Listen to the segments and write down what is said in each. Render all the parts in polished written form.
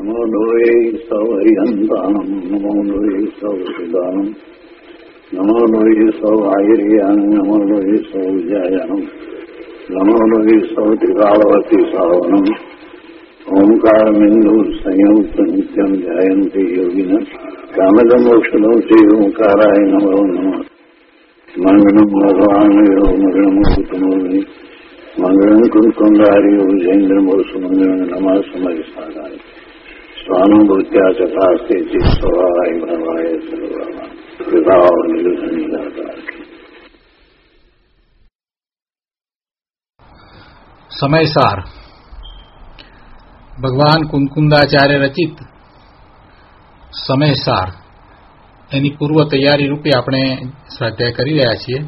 નમો લોહે સૌહરિહંતાનમ નમો લોહે સૌદાનમ નમો લોહે સૌ આયર્યાન નમો લોહે સૌ જયાનમ નમો લોહે સૌ ત્રિકાળવતી સાવનમ ઓમકાર બિંદુ સંયુક્ત નિત્યમ જયંતી યોગિન કામદ મોક્ષનો શ્રી ઓંકારાય નમો નમઃ મંગળમ ભગવાન મંગળમ ઉત્તમોર્મિ મંગળમ કુંકુંડારી જૈન્દ્રમોષ મંગળમ નમઃ સમય સાધાય સ્વાનુભૂત્યા ચતાસ્તે ચિત્સવાય ભવાય સર્વમાં વિભાવ નિરુધની દાતા. સમયસાર ભગવાન કુંકુંદાચાર્ય રચિત સમયસાર એની પૂર્વ તૈયારી રૂપે આપણે સ્વાધ્યાય કરી રહ્યા છીએ.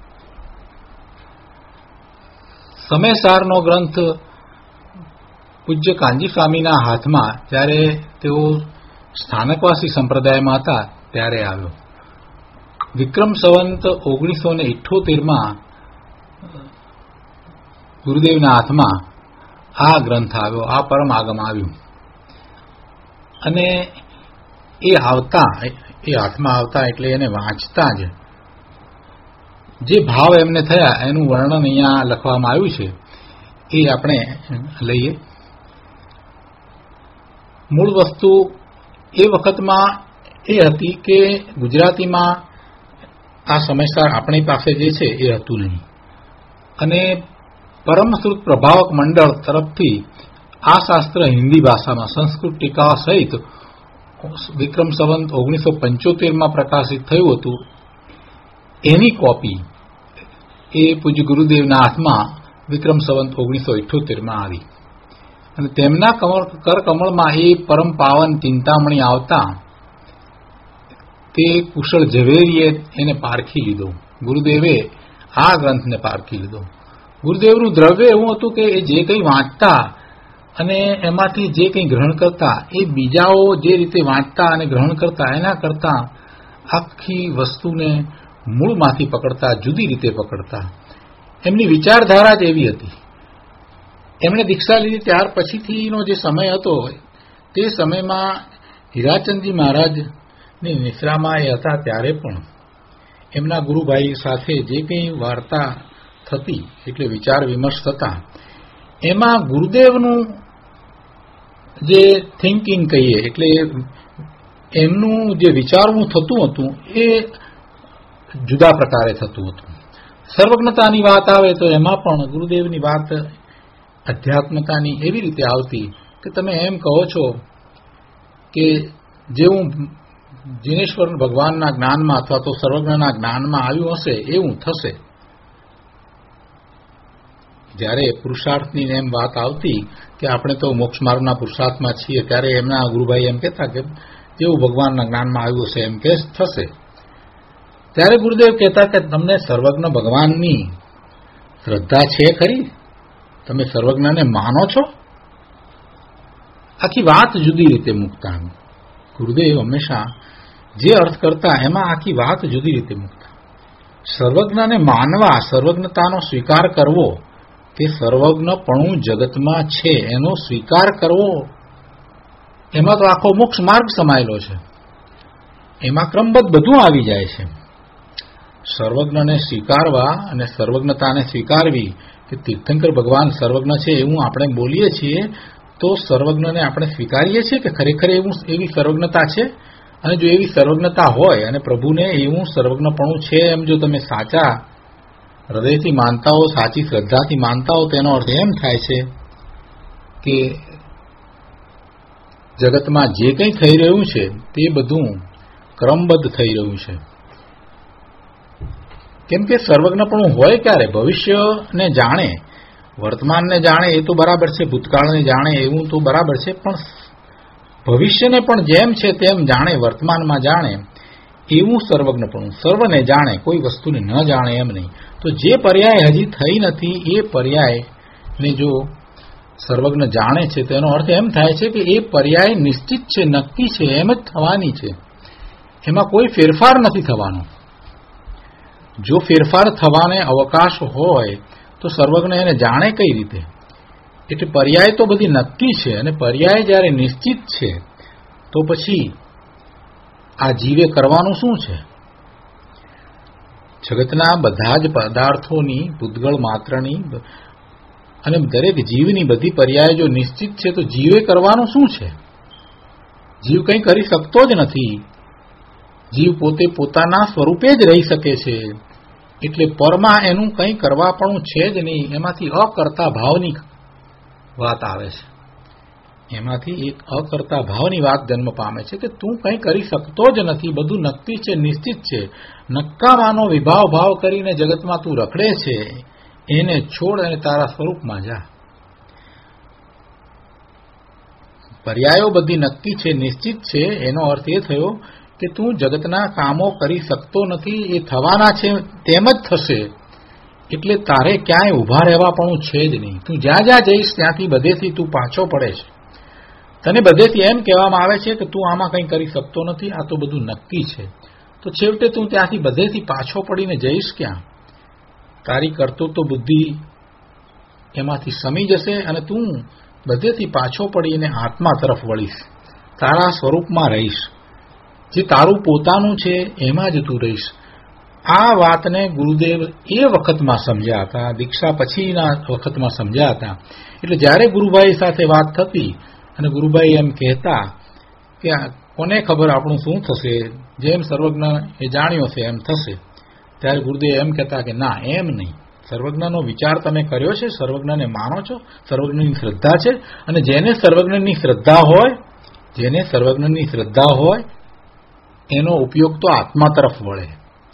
સમયસારનો ગ્રંથ પૂજ્ય કાંજી સ્વામીના હાથમાં જ્યારે તેઓ સ્થાનકવાસી સંપ્રદાયમાં હતા ત્યારે આવ્યો. વિક્રમ સંવંત 1978માં ગુરુદેવના હાથમાં આ ગ્રંથ આવ્યો, આ પરમ આગમ આવ્યું. અને એ હાથમાં આવતા એટલે એને વાંચતા જ જે ભાવ એમને થયા એનું વર્ણન અહીંયા લખવામાં આવ્યું છે. એ આપણે લઈએ. મૂળ વસ્તુ એ વખતમાં એ હતી કે ગુજરાતીમાં આ સમયસાર આપણી પાસે જે છે એ હતું નહીં, અને પરમશ્રુત પ્રભાવક મંડળ તરફથી આ શાસ્ત્ર હિન્દી ભાષામાં સંસ્કૃત ટીકા સહિત વિક્રમ સંવંત 1975માં પ્રકાશિત થયું હતું. એની કોપી એ પૂજ્ય ગુરુદેવના હાથમાં વિક્રમ સંવંત 1978માં આવી, અને તેમના કરકમળમાં એ પરમ પાવન ચિંતામણી આવતા તે કુશળ ઝવેરીએ એને પારખી લીધો. ગુરુદેવે આ ગ્રંથને પારખી લીધો. ગુરુદેવનું દ્રવ્ય એવું હતું કે એ જે કંઈ વાંચતા અને એમાંથી જે કંઈ ગ્રહણ કરતા એ બીજાઓ જે રીતે વાંચતા અને ગ્રહણ કરતા એના કરતા આખી વસ્તુને મૂળમાંથી પકડતા, જુદી રીતે પકડતા. એમની વિચારધારા જ એવી હતી. એમણે દીક્ષા લીધી ત્યાર પછીથીનો જે સમય હતો તે સમયમાં હીરાચંદજી મહારાજની નિશ્રામાં એ હતા ત્યારે પણ એમના ગુરુભાઈ સાથે જે કંઈ વાર્તા થતી એટલે વિચાર વિમર્શ થતા એમાં ગુરુદેવનું જે થિંકિંગ કહીએ એટલે એમનું જે વિચારવું થતું હતું એ જુદા પ્રકારે થતું હતું. સર્વજ્ઞતાની વાત આવે તો એમાં પણ ગુરુદેવની વાત અધ્યાત્મતાની એવી રીતે આવતી કે તમે એમ કહો છો કે જેવું જીનેશ્વર ભગવાનના જ્ઞાનમાં અથવા તો સર્વજ્ઞના જ્ઞાનમાં આવ્યું હશે એવું થશે. જ્યારે પુરુષાર્થની એમ વાત આવતી કે આપણે તો મોક્ષ માર્ગના પુરુષાર્થમાં છીએ ત્યારે એમના ગુરુભાઈ એમ કહેતા કે જેવું ભગવાનના જ્ઞાનમાં આવ્યું હશે એમ કે થશે. ત્યારે ગુરુદેવ કહેતા કે તમને સર્વજ્ઞ ભગવાનની શ્રદ્ધા છે ખરી? તમે સર્વજ્ઞને માનો છો? આખી વાત જુદી રીતે મૂકતા. ગુરુદેવ હંમેશા જે અર્થ કરતા એમાં આખી વાત જુદી રીતે મૂકતા. સર્વજ્ઞને માનવા, સર્વજ્ઞતાનો સ્વીકાર કરવો કે સર્વજ્ઞપણું જગતમાં છે એનો સ્વીકાર કરવો, એમાં તો આખો મોક્ષ માર્ગ સમાયેલો છે. એમાં ક્રમબદ્ધ બધું આવી જાય છે. સર્વજ્ઞને સ્વીકારવા અને સર્વજ્ઞતાને સ્વીકારવી કે તીર્થંકર ભગવાન સર્વજ્ઞ છે એવું આપણે બોલીએ છીએ તો સર્વજ્ઞને આપણે સ્વીકારીએ છીએ કે ખરેખર એવી સર્વજ્ઞતા છે? અને જો એવી સર્વજ્ઞતા હોય અને પ્રભુને એવું સર્વજ્ઞપણું છે એમ જો તમે સાચા હૃદયથી માનતા હો, સાચી શ્રદ્ધાથી માનતા હો, તેનો અર્થ એમ થાય છે કે જગતમાં જે કંઈ થઈ રહ્યું છે તે બધું ક્રમબદ્ધ થઈ રહ્યું છે. કેમ કે સર્વજ્ઞપણું હોય ક્યારે? ભવિષ્યને જાણે, વર્તમાનને જાણે એ તો બરાબર છે, ભૂતકાળને જાણે એવું તો બરાબર છે, પણ ભવિષ્યને પણ જેમ છે તેમ જાણે, વર્તમાનમાં જાણે એવું સર્વજ્ઞપણું. સર્વને જાણે, કોઈ વસ્તુને ન જાણે એમ નહીં. તો જે પર્યાય હજી થઈ નથી એ પર્યાયને જો સર્વજ્ઞ જાણે છે તેનો અર્થ એમ થાય છે કે એ પર્યાય નિશ્ચિત છે, નક્કી છે, એમ જ થવાની છે, એમાં કોઈ ફેરફાર નથી થવાનો. જો ફેરફાર થવાને અવકાશ હોય તો સર્વજ્ઞ એને જાણે કઈ રીતે? એટલે પર્યાય તો બધી નક્કી છે, અને પર્યાય જ્યારે નિશ્ચિત છે તો પછી આ જીવે કરવાનું શું છે? જગતના બધા જ પદાર્થોની, ભૂતગળ માત્રની અને દરેક જીવની બધી પર્યાય જો નિશ્ચિત છે તો જીવે કરવાનું શું છે? જીવ કંઈ કરી શકતો જ નથી. જીવ પોતે પોતાના સ્વરૂપે જ રહી શકે છે. એટલે પરમાં એનું કંઈ કરવાપણું છે જ નહીં. એમાંથી અકર્તા ભાવની વાત આવે છે. એમાંથી એક અકર્તા ભાવની વાત જન્મ પામે છે કે તું કંઈ કરી શકતો જ નથી. બધું નક્કી છે, નિશ્ચિત છે. નક્કાવાનો વિભાવ ભાવ કરીને જગતમાં તું રખડે છે. એને છોડ અને તારા સ્વરૂપમાં જા. પર્યાયો બધી નક્કી છે, નિશ્ચિત છે. એનો અર્થ એ થયો કે તું જગતના કામો કરી શકતો નથી. એ થવાના છે તેમ જ થશે. એટલે તારે ક્યાંય ઊભા રહેવાપણું છે જ નહીં. તું જ્યાં જ્યાં જઈશ ત્યાંથી બધેથી તું પાછો પડે છે. તને બધેથી એમ કહેવામાં આવે છે કે તું આમાં કંઈ કરી શકતો નથી, આ તો બધું નક્કી છે. તો છેવટે તું ત્યાંથી બધેથી પાછો પડીને જઈશ ક્યાં? તારી કર્તૃત્વ બુદ્ધિ એમાંથી સમી જશે અને તું બધેથી પાછો પડીને આત્મા તરફ વળીશ. તારા સ્વરૂપમાં રહીશ. જે તારું પોતાનું છે એમાં જ તું રહીશ. આ વાતને ગુરુદેવ એ વખતમાં સમજ્યા હતા, દીક્ષા પછીના વખતમાં સમજ્યા હતા. એટલે જ્યારે ગુરુભાઈ સાથે વાત થતી અને ગુરુભાઈ એમ કહેતા કે કોને ખબર આપણું શું થશે, જેમ સર્વજ્ઞ એ જાણ્યો છે એમ થશે, ત્યારે ગુરુદેવ એમ કહેતા કે ના, એમ નહીં. સર્વજ્ઞનો વિચાર તમે કર્યો છે, સર્વજ્ઞને માનો છો, સર્વજ્ઞની શ્રદ્ધા છે, અને જેને સર્વજ્ઞની શ્રદ્ધા હોય એનો ઉપયોગ તો આત્મા તરફ વળે.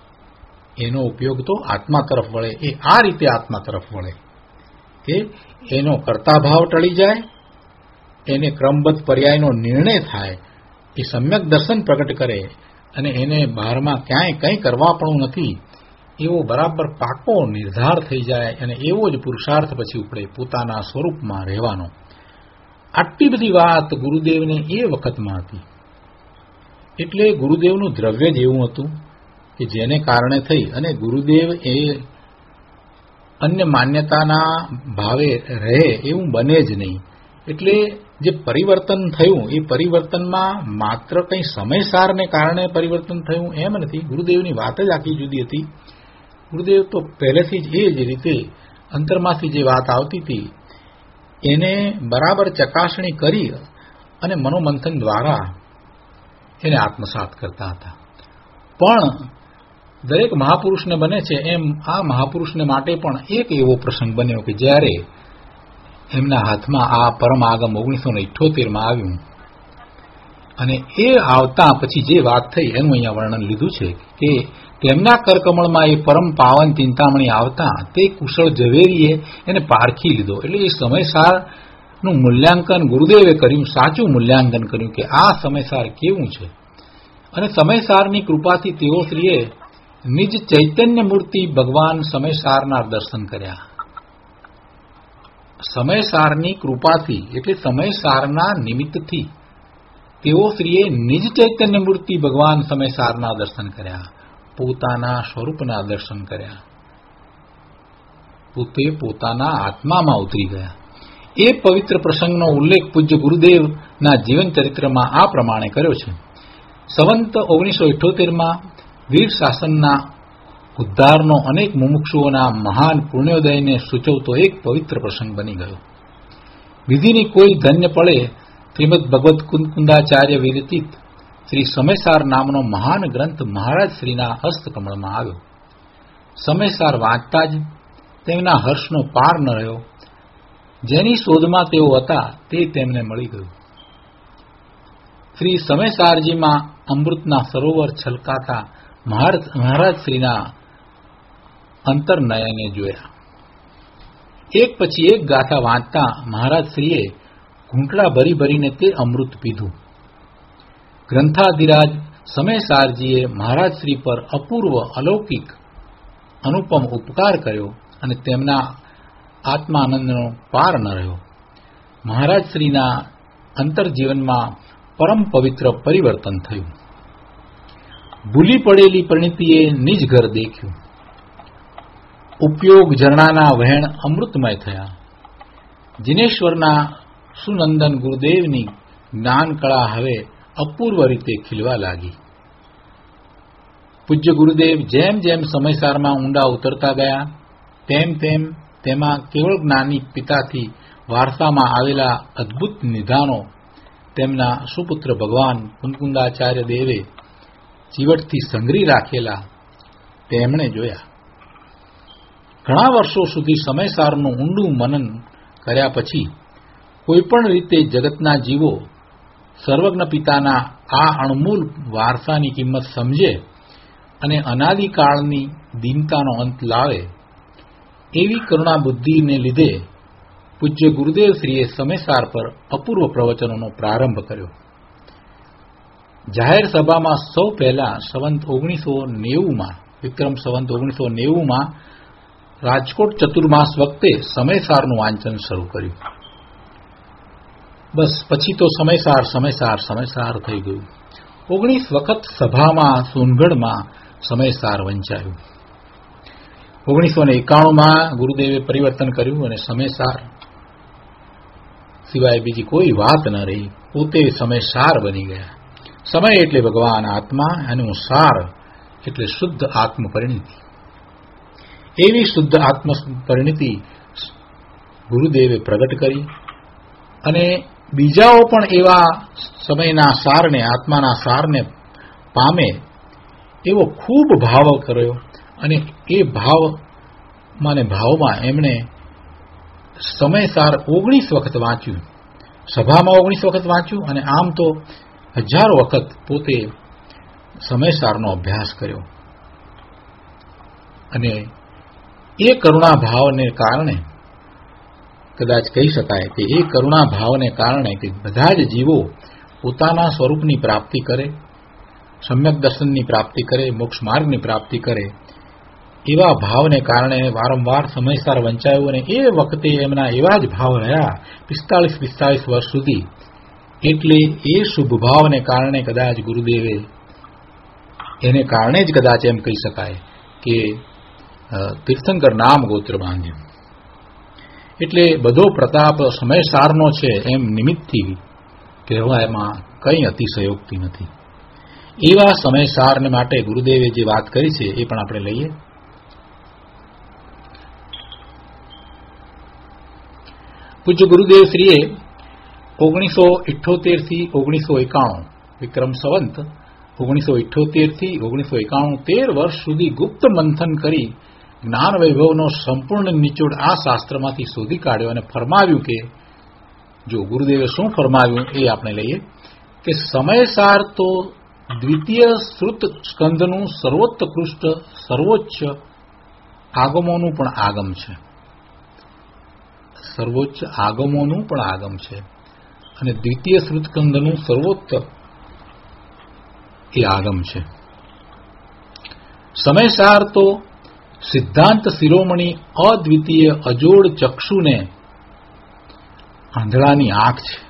એ આ રીતે આત્મા તરફ વળે કે એનો કર્તાભાવ ટળી જાય, એને ક્રમબદ્ધ પર્યાયનો નિર્ણય થાય, એ સમ્યક દર્શન પ્રગટ કરે અને એને બહારમાં ક્યાંય કંઈ કરવા પણ નથી એવો બરાબર પાકો નિર્ધાર થઈ જાય. અને એવો જ પુરુષાર્થ પછી ઉપડે પોતાના સ્વરૂપમાં રહેવાનો. આટલી બધી વાત ગુરુદેવને એ વખતમાં હતી. એટલે ગુરુદેવનું દ્રવ્ય જ એવું હતું કે જેને કારણે થઈ અને ગુરુદેવ એ અન્ય માન્યતાના ભાવે રહે એવું બને જ નહીં. એટલે જે પરિવર્તન થયું એ પરિવર્તનમાં માત્ર કંઈ સમયસારને કારણે પરિવર્તન થયું એમ નથી. ગુરુદેવની વાત જ આખી જુદી હતી. ગુરુદેવ તો પહેલેથી જ એ જ રીતે અંતરમાંથી જે વાત આવતી હતી એને બરાબર ચકાસણી કરી અને મનોમંથન દ્વારા એને આત્મસાત કરતા હતા. પણ દરેક મહાપુરુષને બને છે એમ આ મહાપુરુષને માટે પણ એક એવો પ્રસંગ બન્યો કે જ્યારે એમના હાથમાં આ પરમ આગમ 1978માં આવ્યું અને એ આવતા પછી જે વાત થઈ એનું અહીંયા વર્ણન લીધું છે કે તેમના કરકમળમાં એ પરમ પાવન ચિંતામણી આવતા તે કુશળ ઝવેરીએ એને પારખી લીધો. એટલે એ સમયસારનું મૂલ્યાંકન ગુરુદેવે કર્યું, સાચું મૂલ્યાંકન કર્યું કે આ સમયસાર કેવું છે. અને સમયસારની કૃપાથી તેઓ શ્રીએ નિજ ચૈતન્ય મૂર્તિ ભગવાન સમયસારના દર્શન કર્યા. સમયસારની કૃપાથી એટલે સમયસારના નિમિત્તથી તેઓ શ્રીએ નિજ ચૈતન્ય મૂર્તિ ભગવાન સમયસારના દર્શન કર્યા, પોતાના સ્વરૂપના દર્શન કર્યા, પોતે પોતાના આત્મામાં ઉતરી ગયા. એ પવિત્ર પ્રસંગનો ઉલ્લેખ પૂજ્ય ગુરુદેવના જીવન ચરિત્રમાં આ પ્રમાણે કર્યો છે. સંવંત 1978માં વીર શાસનના ઉદ્ધારનો અનેક મુમુક્ષુઓના મહાન પુણ્યોદયને સૂચવતો એક પવિત્ર પ્રસંગ બની ગયો. વિધિની કોઈ ધન્ય પળે શ્રીમદ ભગવત કુંદાચાર્ય વિરચિત શ્રી સમયસાર નામનો મહાન ગ્રંથ મહારાજ શ્રીના હસ્તકમળમાં આવ્યો. સમયસાર વાંચતા જ તેમના હર્ષનો પાર ન રહ્યો. જેની શોધમાં તેઓ હતા તે તેમને મળી ગયું. શ્રી સમયસારજીમાં અમૃતના સરોવર છલકાતા મહારાજ શ્રીના અંતરનયને જોયા. એક પછી એક ગાથા વાંચતા મહારાજ શ્રીએ ઘૂંટડા ભરી ભરીને તે અમૃત પીધું. ગ્રંથાધિરાજ સમયસારજીએ મહારાજ શ્રી પર અપૂર્વ અલૌકિક અનુપમ ઉપકાર કર્યો અને તેમના આત્માનંદનો પાર ન રહ્યો. મહારાજ શ્રીના અંતરજીવનમાં પરમ પવિત્ર પરિવર્તન થયું. ભૂલી પડેલી પરિણીતિએ નિજ ઘર દેખ્યું. ઉપયોગ ઝરણાના વહેણ અમૃતમય થયા. જિનેશ્વરના સુનંદન ગુરુદેવની જ્ઞાન કળા હવે અપૂર્વ રીતે ખીલવા લાગી. પૂજ્ય ગુરુદેવ જેમ જેમ સમયસારમાં ઊંડા ઉતરતા ગયા તેમ તેમ તેમાં કેવળ જ્ઞાની પિતાથી વારસામાં આવેલા અદ્ભુત નિદાનો તેમના સુપુત્ર ભગવાન કુંકુંદાચાર્ય દેવે ચીવટથી સંગ્રહી રાખેલા તેમણે જોયા. ઘણા વર્ષો સુધી સમયસારનું ઊંડું મનન કર્યા પછી કોઈપણ રીતે જગતના જીવો સર્વજ્ઞ પિતાના આ અણમૂલ વારસાની કિંમત સમજે અને અનાદિકાળની દીનતાનો અંત લાવે એવી કરુણા બુદ્ધિને લીધે પૂજ્ય ગુરુદેવશ્રીએ સમયસાર પર અપૂર્વ પ્રવચનોનો પ્રારંભ કર્યો. જાહેર સભામાં સૌ પહેલા સંવંત 1990માં વિક્રમ સંવંત 1990માં રાજકોટ ચતુર્માસ વખતે સમયસારનું વાંચન શરૂ કર્યું. બસ પછી તો સમયસાર સમયસાર સમયસાર થઈ ગયું. 19 વખત સભામાં સોનગઢમાં સમયસાર વંચાયું. 1991માં ગુરુદેવે પરિવર્તન કર્યું અને સમયસાર સિવાય બીજી કોઈ વાત ન રહી. પોતે સમયસાર બની ગયા. સમય એટલે ભગવાન આત્મા અને સાર એટલે શુદ્ધ આત્મ પરિણિતિ. એવી શુદ્ધ આત્મ પરિણિતિ ગુરુદેવે પ્રગટ કરી અને બીજાઓ પણ એવા સમયના સારને આત્માના સારને પામે એવો ખૂબ ભાવ કર્યો અને એ ભાવમાં એમણે સમયસાર 19 વખત વાંચ્યું. સભામાં 19 વખત વાંચ્યું અને આમ તો હજારો વખત પોતે સમયસારનો અભ્યાસ કર્યો. અને એ કરુણા ભાવને કારણે કદાચ કહી શકાય કે એ કરુણા ભાવને કારણે કે બધા જ જીવો પોતાના સ્વરૂપની પ્રાપ્તિ કરે, સમ્યક દર્શનની પ્રાપ્તિ કરે, મોક્ષ માર્ગની પ્રાપ્તિ કરે એવા ભાવને કારણે વારંવાર સમયસાર વંચાયું. અને એ વખતે એમના એવા જ ભાવ રહ્યા 45 વર્ષ સુધી. એટલે એ શુભ ભાવને કારણે કદાચ ગુરુદેવે એને કારણે જ કદાચ એમ કહી શકાય કે તીર્થંકર નામ ગોત્ર બાંધ્યું. એટલે બધો પ્રતાપ સમયસારનો છે એમ નિમિત્તથી કહેવામાં કંઈ અતિશયોક્તિ નથી. એવા સમયસારને માટે ગુરુદેવે જે વાત કરી છે એ પણ આપણે લઈએ. પૂજ્ય ગુરુદેવ શ્રીએ 1978 થી 1991 વિક્રમ સંવંત 1978 થી 1991 13 વર્ષ સુધી ગુપ્ત મંથન કરી જ્ઞાન વૈભવનો સંપૂર્ણ નિચોડ આ શાસ્ત્રમાંથી શોધી કાઢ્યો અને ફરમાવ્યું કે જો ગુરુદેવે શું ફરમાવ્યું એ આપણે લઈએ કે સમયસાર તો દ્વિતીય શ્રુત સ્કંદનું સર્વોત્કૃષ્ટ સર્વોચ્ચ આગમોનું પણ આગમ છે. સર્વોચ્ચ આગમોનું પણ આગમ છે અને દ્વિતીય શ્રુત સ્કંદનું સર્વોચ્ચ એ આગમ છે. સમયસાર તો સિદ્ધાંત શિરોમણી અદ્વિતીય અજોડ ચક્ષુને આંધળાની આંખ છે.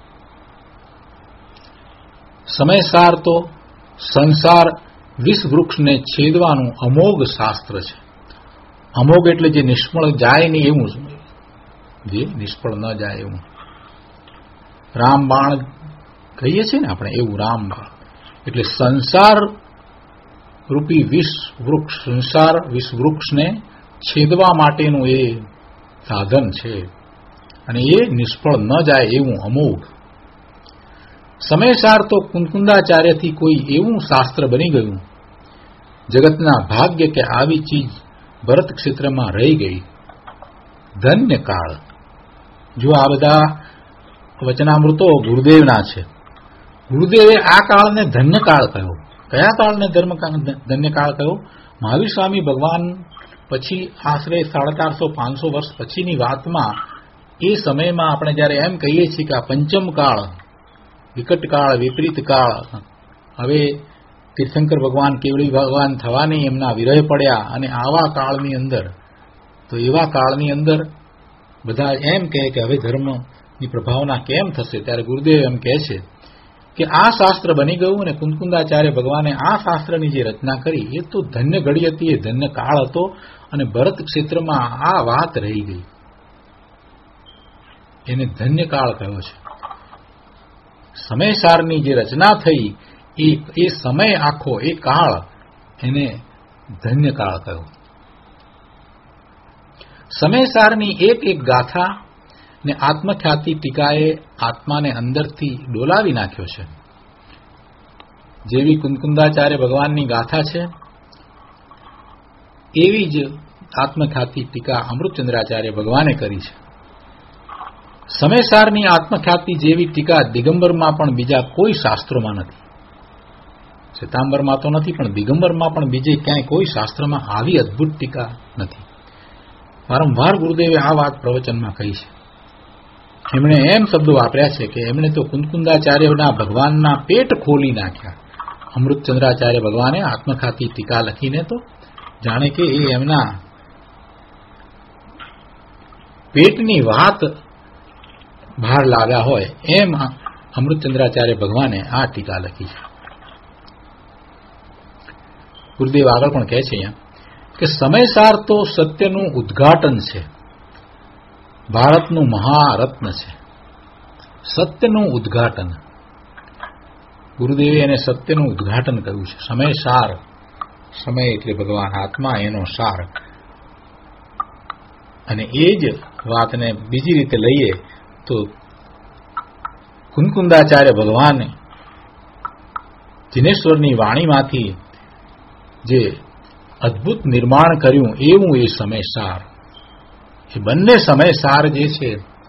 સમયસાર તો સંસાર વિષવૃક્ષને છેદવાનું અમોઘ શાસ્ત્ર છે. અમોઘ એટલે જે નિષ્ફળ જાય નહીં એવું, જે નિષ્ફળ ન જાય એવું. રામબાણ કહીએ છીએ ને આપણે, એવું રામબાણ એટલે સંસાર રૂપી વિષવૃક્ષ, સંસાર વિષવૃક્ષને છેદવા માટેનું એ સાધન છે અને એ નિષ્ફળ ન જાય એવું અમોઘ. સમયસાર તો કુંકુંદાચાર્યથી કોઈ એવું શાસ્ત્ર બની ગયું, જગતના ભાગ્ય કે આવી ચીજ ભરત ક્ષેત્રમાં રહી ગઈ. ધન્ય કાળ. જો આ બધા વચનામૃતો ગુરુદેવના છે. ગુરુદેવે આ કાળને ધન્ય કાળ કહ્યો. કયા કાળને ધન્ય કાળ કહ્યો? મહાવીર સ્વામી ભગવાન પછી આશરે 450-500 વર્ષ પછીની વાતમાં એ સમયમાં આપણે જયારે એમ કહીએ છીએ કે આ પંચમ કાળ, વિકટ કાળ, વિપરીત કાળ, હવે તીર્થંકર ભગવાન કેવળી ભગવાન થવાની એમના વિરહ પડ્યા અને આવા કાળની અંદર, તો એવા કાળની અંદર બધા એમ કહે કે હવે ધર્મની પ્રભાવના કેમ થશે? ત્યારે ગુરુદેવ એમ કહે છે કે આ શાસ્ત્ર બની ગયું અને કુંકુંદાચાર્ય ભગવાને આ શાસ્ત્રની જે રચના કરી એ તો ધન્ય ઘડી હતી, એ ધન્ય કાળ હતો અને ભરત ક્ષેત્રમાં આ વાત રહી ગઈ. એને ધન્ય કાળ કહ્યો છે. સમયસારની જે રચના થઈ એ સમય આખો, એ કાળ એને ધન્ય કાળ કહ્યો. સમયસારની એક એક ગાથા ને આત્મખ્યાતિ ટીકાએ આત્માને અંદરથી ડોલાવી નાખ્યો છે. જેવી કુંકુંદાચાર્ય ભગવાનની ગાથા છે એવી જ આત્મખ્યાતિ ટીકા અમૃતચંદ્રાચાર્ય ભગવાને કરી છે. સમયસારની આત્મખ્યાતિ જેવી ટીકા દિગંબરમાં પણ બીજા કોઈ શાસ્ત્રોમાં નથી. શ્વેતાંબરમાં તો નથી, પણ દિગંબરમાં પણ બીજે ક્યાંય કોઈ શાસ્ત્રમાં આવી અદભુત ટીકા નથી. વારંવાર ગુરુદેવે આ વાત પ્રવચનમાં કહી છે. એમણે એમ શબ્દો વાપર્યા છે કે એમણે તો કુંદકુંદાચાર્યના ભગવાનના પેટ ખોલી નાખ્યા. અમૃતચંદ્રાચાર્ય ભગવાને આત્મખ્યાતિ ટીકા લખીને તો જાણે કે એ એમના પેટની વાત બહાર લાવ્યા હોય એમ અમૃતચંદ્રાચાર્ય ભગવાને આ ટીકા લખી છે. ગુરુદેવ આગળ પણ કહે છે અહીંયા કે સમયસાર તો સત્યનું ઉદ્ઘાટન છે, ભારતનું મહારત્ન છે. સત્યનું ઉદ્ઘાટન, ગુરુદેવે એને સત્યનું ઉદ્ઘાટન કહ્યું છે. સમયસાર, સમય એટલે ભગવાન, આત્મા એનો સાર. અને એ જ વાતને બીજી રીતે લઈએ તો કુંકુંદાચાર્ય ભગવાને જિનેશ્વરની વાણીમાંથી જે અદ્ભુત નિર્માણ કર્યું એવું એ સમયસાર. એ બંને સમયસાર જે છે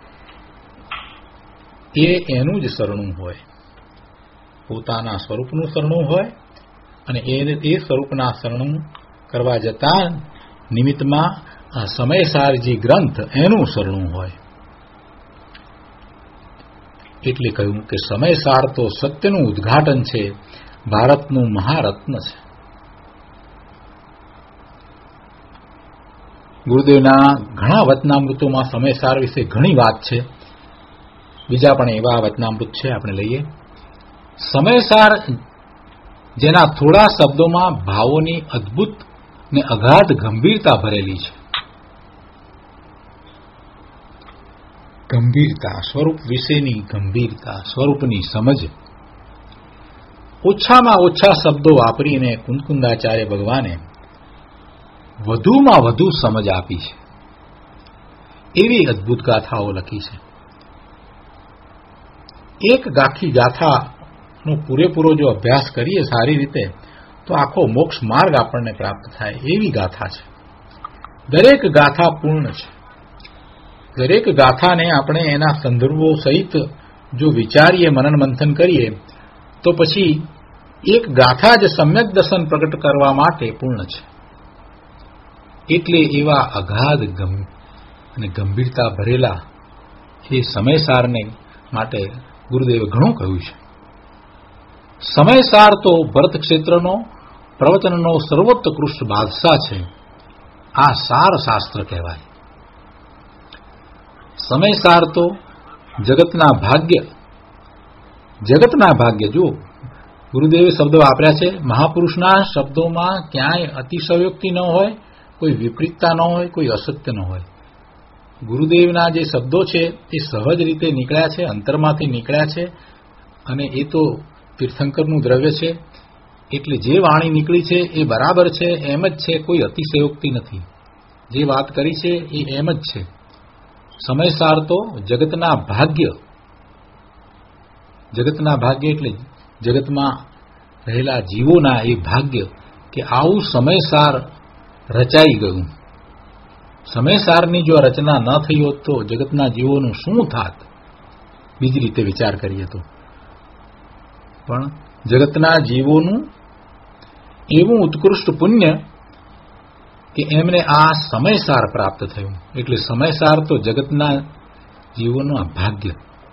એ એનું જ શરણું હોય, પોતાના સ્વરૂપનું શરણું હોય અને એ સ્વરૂપના શરણું કરવા જતા નિમિત્તમાં આ સમયસારજી ગ્રંથ એનું શરણું હોય. એટલે કહ્યું કે સમયસાર તો સત્યનું ઉદ્ઘાટન છે, ભારતનું મહારત્ન છે. ગુરુદેવના ઘણા વચનામૃતોમાં સમયસાર વિશે ઘણી વાત છે. બીજા પણ એવા વચનામૃત છે, આપણે લઈએ. સમયસાર જેના થોડા શબ્દોમાં ભાવોની અદ્ભુત ને અગાધ ગંભીરતા ભરેલી છે. ગંભીરતા, સ્વરૂપ વિશેની ગંભીરતા, સ્વરૂપની સમજ. ઓછામાં ઓછા શબ્દો વાપરીને કુંદકુંદાચાર્ય ભગવાને વધુમાં વધુ સમજ આપી છે. એવી અદ્ભુત ગાથાઓ લખી છે. એક ગાખી ગાથાનો પૂરેપૂરો જો અભ્યાસ કરીએ સારી રીતે તો આખો મોક્ષ માર્ગ આપણને પ્રાપ્ત થાય એવી ગાથા છે. દરેક ગાથા પૂર્ણ છે. દરેક ગાથાને આપણે એના સંદર્ભો સહિત જો વિચારીએ, મનન મંથન કરીએ તો પછી એક ગાથા જ સમ્યક દર્શન પ્રગટ કરવા માટે પૂર્ણ છે. એટલે એવા અગાધ અને ગંભીરતા ભરેલા એ સમયસારને માટે ગુરુદેવે ઘણું કહ્યું છે. સમયસાર તો ભરત ક્ષેત્રનો પ્રવચનનો સર્વોત્કૃષ્ટ બાદશાહ છે. આ સાર શાસ્ત્ર કહેવાય. સમયસાર તો જગતના ભાગ્ય જો ગુરુદેવે શબ્દો વાપર્યા છે. મહાપુરુષના શબ્દોમાં ક્યાંય અતિશયોક્તિ ન હોય, કોઈ વિપરીતતા ન હોય, કોઈ અસત્ય ન હોય. ગુરુદેવના જે શબ્દો છે એ સહજ રીતે નીકળ્યા છે, અંતરમાંથી નીકળ્યા છે. અને એ તો તીર્થંકરનું દ્રવ્ય છે, એટલે જે વાણી નીકળી છે એ બરાબર છે, એમ જ છે, કોઈ અતિશયોક્તિ નથી. જે વાત કરી છે એ એમ જ છે. સમયસાર તો જગતના ભાગ્ય એટલે જગતમાં રહેલા જીવોના એ ભાગ્ય કે આવું સમયસાર રચાઈ ગયું. સમયસારની જો રચના ન થઈ હોત તો જગતના જીવોનું શું થાત? બીજી રીતે વિચાર કરીએ તો પણ જગતના જીવોનું એવું ઉત્કૃષ્ટ પુણ્ય કે એમને આ સમયસાર પ્રાપ્ત થયું. એટલે સમયસાર તો જગતના જીવોનું આ ભાગ્ય.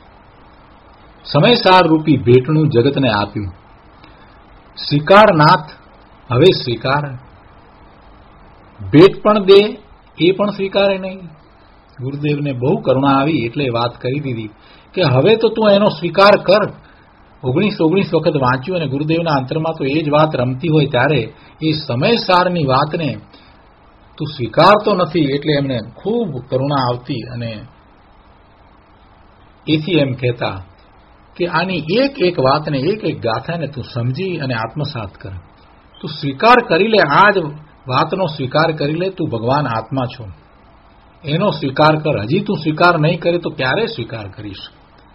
સમયસાર રૂપી ભેટનું જગતને આપ્યું. સ્વીકારનાથ હવે સ્વીકાર. ભેટ પણ દે એ પણ સ્વીકારે નહીં. ગુરુદેવને બહુ કરુણા આવી એટલે વાત કરી દીધી કે હવે તો તું એનો સ્વીકાર કર. 19 વખત વાંચ્યું અને ગુરુદેવના અંતરમાં તો એ જ વાત રમતી હોય ત્યારે એ સમયસારની વાતને તું સ્વીકારતો નથી એટલે એમને ખૂબ કરુણા આવતી અને એથી એમ કહેતા કે આની એક એક વાતને એક એક ગાથાને તું સમજી અને આત્મસાત કર. તું સ્વીકાર કરી લે, આ જ વાતનો સ્વીકાર કરી લે, તું ભગવાન આત્મા છો એનો સ્વીકાર કર. હજી તું સ્વીકાર નહીં કરે તો ક્યારે સ્વીકાર કરીશ?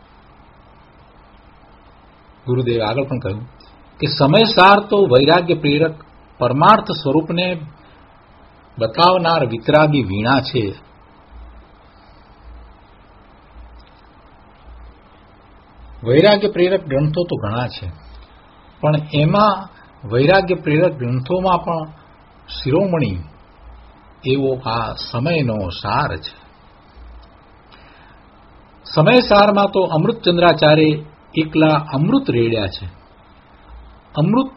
ગુરુદેવે આગળ પણ કહ્યું કે સમયસાર તો વૈરાગ્ય પ્રેરક પરમાર્થ સ્વરૂપને બતાવનાર વિતરાગી વીણા છે. વૈરાગ્ય પ્રેરક ગ્રંથો તો ઘણા છે, પણ એમાં વૈરાગ્ય પ્રેરક ગ્રંથોમાં પણ શિરોમણી એવો આ સમયનો સાર છે. સમયસારમાં તો અમૃતચંદ્રાચાર્ય એકલા અમૃત રેડ્યા છે, અમૃત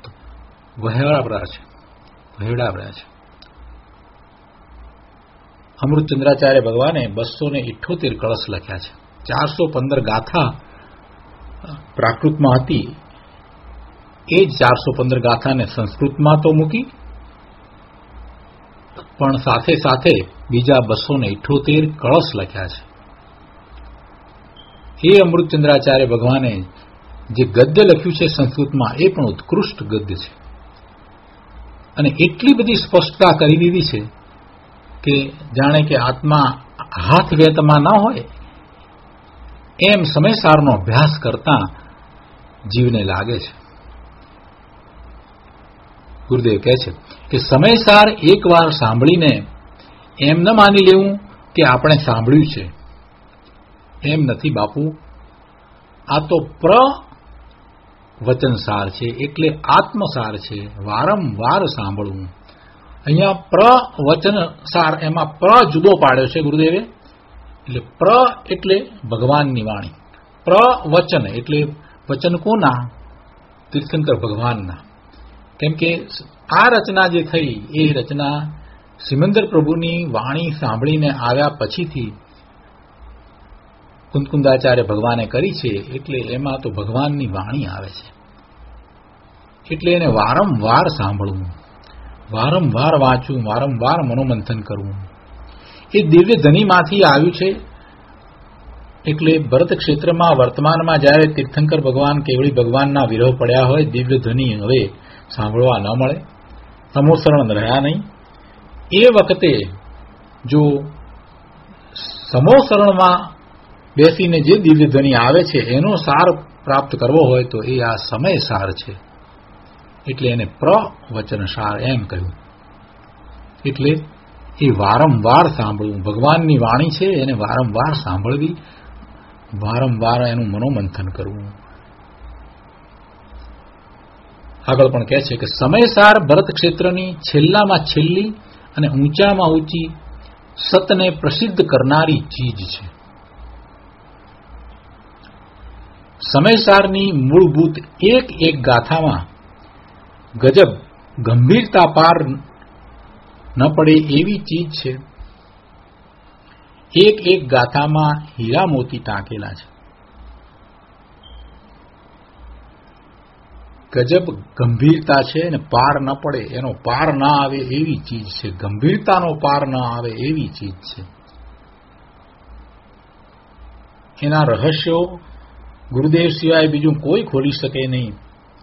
વહેવડાવ્યા છે. અમૃતચંદ્રાચાર્ય ભગવાને 278 કળશ લખ્યા છે. 415 ગાથા પ્રાકૃતમાં હતી, એ જ 415 ગાથાને સંસ્કૃતમાં તો મૂકી, પણ સાથે સાથે બીજા 278 કળશ લખ્યા છે. એ અમૃતચંદ્રાચાર્ય ભગવાને જે ગદ્ય લખ્યું છે સંસ્કૃતમાં, એ પણ ઉત્કૃષ્ટ ગદ્ય છે અને એટલી બધી સ્પષ્ટતા કરી દીધી છે કે જાણે કે આત્મા હાથ વેતમાં ન હોય એમ સમયસારનો અભ્યાસ કરતા જીવને લાગે છે. ગુરુદેવ કહે છે કે સમયસાર એકવાર સાંભળીને એમ ન માની લેવું કે આપણે સાંભળ્યું છે. એમ નથી બાપુ, આ તો પ્રવચનસાર છે, એટલે આત્મસાર છે. વારંવાર સાંભળવું. અહીંયા પ્રવચનસાર, એમાં જુદો પાડ્યો છે ગુરુદેવે. એટલે એટલે ભગવાનની વાણી, પ્રવચન એટલે વચન કોના? તીર્થંકર ભગવાનના. કેમ કે આ રચના જે થઈ એ રચના સિમંદર પ્રભુની વાણી સાંભળીને આવ્યા પછીથી કુંદકુંદાચાર્ય ભગવાને કરી છે, એટલે એમાં તો ભગવાનની વાણી આવે છે. એટલે એને વારંવાર સાંભળવું, વારંવાર વાંચવું, વારંવાર મનોમંથન કરવું. એ દિવ્ય ધનીમાંથી આવ્યું છે. એટલે ભરત ક્ષેત્રમાં વર્તમાનમાં જ્યારે તીર્થંકર ભગવાન કેવળી ભગવાનના વિરહ પડ્યા હોય, દિવ્ય ધની હવે સાંભળવા ન મળે, સમોસરણ રહ્યા નહીં, એ વખતે જો સમોસરણમાં બેસીને જે દિવ્ય ધની આવે છે એનો સાર પ્રાપ્ત કરવો હોય તો એ આ સમય સાર છે. એટલે એને પ્રવચન સાર એમ કહ્યું. એટલે એ વારંવાર સાંભળવું. ભગવાનની વાણી છે, એને વારંવાર સાંભળવી, વારંવાર એનું મનોમંથન કરવું. આગળ પણ કહે છે કે સમયસાર ભરત ક્ષેત્રની છેલ્લામાં છેલ્લી અને ઊંચામાં ઊંચી સતને પ્રસિદ્ધ કરનારી ચીજ છે. સમયસારની મૂળભૂત એક એક ગાથામાં ગજબ ગંભીરતા પાર ન પડે એવી ચીજ છે. એક એક ગાથામાં હીરા મોતી ટાંકેલા છે. ગજબ ગંભીરતા છે અને પાર ન પડે, એનો પાર ના આવે એવી ચીજ છે. ગંભીરતાનો પાર ન આવે એવી ચીજ છે. એના રહસ્યો ગુરુદેવ સિવાય બીજું કોઈ ખોલી શકે નહીં.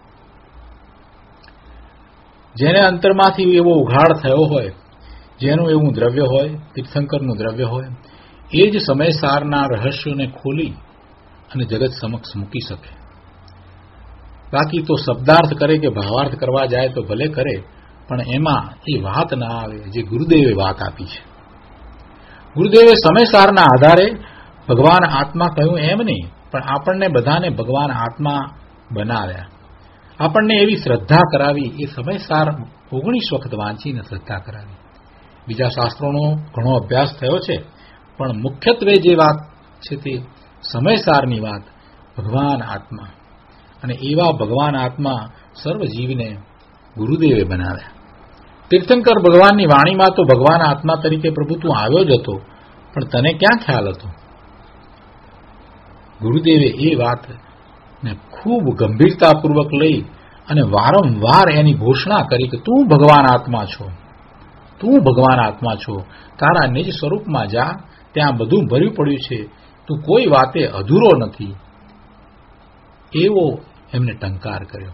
જેને અંતરમાંથી એવો ઉઘાડ થયો હોય, જેનું એવું દ્રવ્ય હોય, તીર્થંકરનું દ્રવ્ય હોય, એ જ સમયસારના રહસ્યોને ખોલી અને જગત સમક્ષ મૂકી શકે. બાકી તો શબ્દાર્થ કરે કે ભાવાર્થ કરવા જાય તો ભલે કરે, પણ એમાં એ વાત ના આવે જે ગુરુદેવે વાત આપી છે. ગુરુદેવે સમયસારના આધારે ભગવાન આત્મા કહ્યું એમ નહીં, પણ આપણને બધાને ભગવાન આત્મા બનાવ્યા. આપણને એવી શ્રદ્ધા કરાવી. એ સમયસાર 19 વખત વાંચીને શ્રદ્ધા કરાવી. બીજા શાસ્ત્રોનો ઘણો અભ્યાસ થયો છે, પણ મુખ્યત્વે જે વાત છે તે સમયસારની વાત, ભગવાન આત્મા. અને એવા ભગવાન આત્મા સર્વજીવને ગુરુદેવે બનાવ્યા. તીર્થંકર ભગવાનની વાણીમાં તો ભગવાન આત્મા તરીકે પ્રભુ તું આવ્યો જ હતો, પણ તને ક્યાં ખ્યાલ હતો? ગુરુદેવે એ વાતને ખૂબ ગંભીરતાપૂર્વક લઈ અને વારંવાર એની ઘોષણા કરી કે તું ભગવાન આત્મા છો, તું ભગવાન આત્મા છો. તારા નિજ સ્વરૂપમાં જા, ત્યાં બધું ભર્યું પડ્યું છે. તું કોઈ વાતે અધૂરો નથી, એવો એમને ટંકાર કર્યો.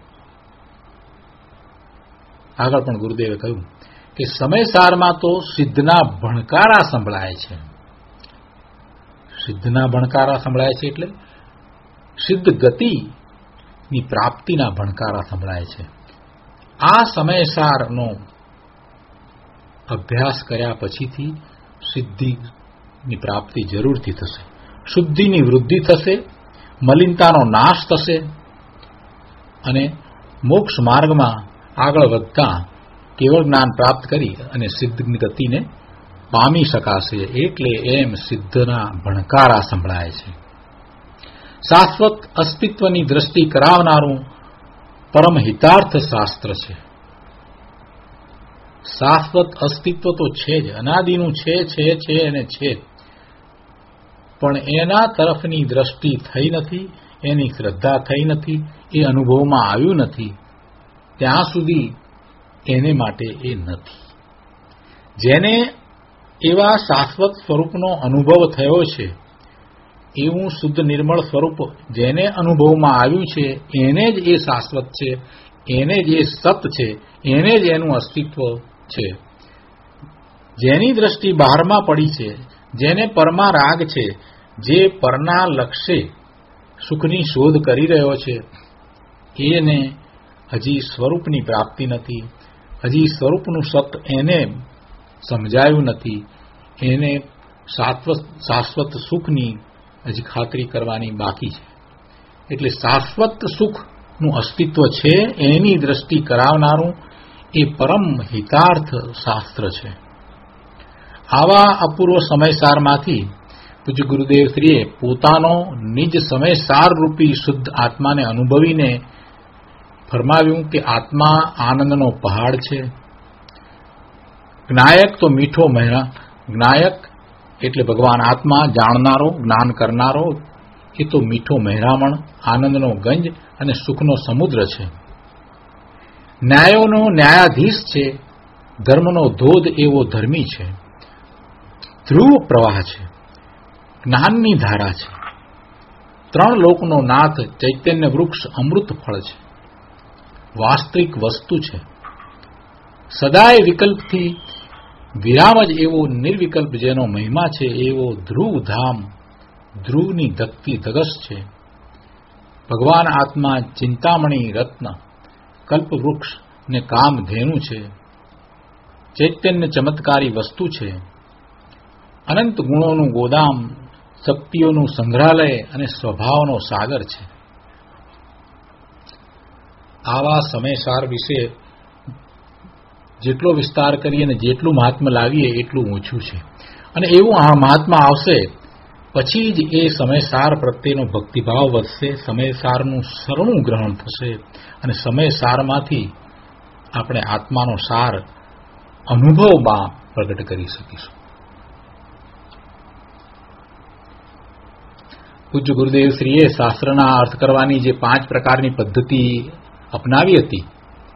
આગળ પણ ગુરુદેવે કહ્યું કે સમયસારમાં તો સિદ્ધના ભણકારા સંભળાય છે. સિદ્ધના ભણકારા સંભળાય છે એટલે સિદ્ધ ગતિની પ્રાપ્તિના ભણકારા સંભળાય છે. આ સમયસારનો અભ્યાસ કર્યા પછીથી સિદ્ધિની પ્રાપ્તિ જરૂરથી થશે. શુદ્ધિની વૃદ્ધિ થશે, મલિનતાનો નાશ થશે અને મોક્ષ માર્ગમાં આગળ વધતા કેવળ જ્ઞાન પ્રાપ્ત કરી અને સિદ્ધ ગતિને પામી શકાશે. એટલે એમ સિદ્ધના ભણકારા સંભળાય છે. શાશ્વત અસ્તિત્વની દ્રષ્ટિ કરાવનારું પરમ હિતાર્થ શાસ્ત્ર છે. શાશ્વત અસ્તિત્વ તો છે જ, અનાદિનું છે અને છે, પણ એના તરફની દ્રષ્ટિ થઈ નથી, એની શ્રદ્ધા થઈ નથી, એ અનુભવમાં આવ્યું નથી, ત્યાં સુધી એને માટે એ નથી. જેને એવા શાશ્વત સ્વરૂપનો અનુભવ થયો છે, એવું શુદ્ધ નિર્મળ સ્વરૂપ જેને અનુભવમાં આવ્યું છે, એને જ એ શાશ્વત છે, એને જ એ સત છે, એને જ એનું અસ્તિત્વ છે. જેની દ્રષ્ટિ બહારમાં પડી છે, જેને પરમાં રાગ છે, જે પરના લક્ષ્ય સુખની શોધ કરી રહ્યો છે, એને હજી સ્વરૂપની પ્રાપ્તિ નથી, હજી સ્વરૂપનું સત એને સમજાયું નથી, એને શાશ્વત સુખની હજી ખાતરી કરવાની બાકી છે. એટલે શાશ્વત સુખનું અસ્તિત્વ છે એની દ્રષ્ટિ કરાવનારું એ પરમ હિતાર્થ શાસ્ત્ર છે. આવા અપૂર્વ સમયસારમાંથી પૂજ્ય ગુરુદેવશ્રીએ પોતાનો નિજ સમયસાર રૂપી શુદ્ધ આત્માને અનુભવીને ફરમાવ્યું કે આત્મા આનંદનો પહાડ છે. જ્ઞાયક તો મીઠો મહેરા, જ્ઞાયક એટલે ભગવાન આત્મા જાણનારો, જ્ઞાન કરનારો, એ તો મીઠો મહેરામણ, આનંદનો ગંજ અને સુખનો સમુદ્ર છે. ન્યાયોનો ન્યાયાધીશ છે, ધર્મનો ધોધ એવો ધર્મી છે, ધ્રુવ પ્રવાહ છે, જ્ઞાનની ધારા છે, ત્રણ લોકનો નાથ ચૈતન્ય વૃક્ષ અમૃત ફળ છે, વાસ્તવિક વસ્તુ છે, સદાય વિકલ્પથી વિરામ જ એવો નિર્વિકલ્પ જેનો મહિમા છે, એવો ધ્રુવ ધામ, ધ્રુવની ધકતી ધગસ છે. ભગવાન આત્મા ચિંતામણી રત્ન, કલ્પવૃક્ષ ને કામધેનુ છે, ચૈતન્ય ચમત્કારી વસ્તુ છે, અનંત ગુણોનું ગોદામ, શક્તિઓનું સંગ્રહાલય અને સ્વભાવનો સાગર છે. આવા સમયસાર વિશે જેટલો વિસ્તાર કરીએ અને જેટલું મહાત્મ્ય લાવીએ એટલું ઓછું છે. અને એવું આ મહાત્મા આવશે પછી જ એ સમયસાર પ્રત્યેનો ભક્તિભાવ વધશે, સમયસારનું સરળું ગ્રહણ થશે અને સમયસારમાંથી આપણે આત્માનો સાર અનુભવમાં પ્રગટ કરી શકીશું. પૂજ્ય ગુરુદેવશ્રીએ શાસ્ત્રના અર્થ કરવાની જે 5 પ્રકારની પદ્ધતિ અપનાવી હતી,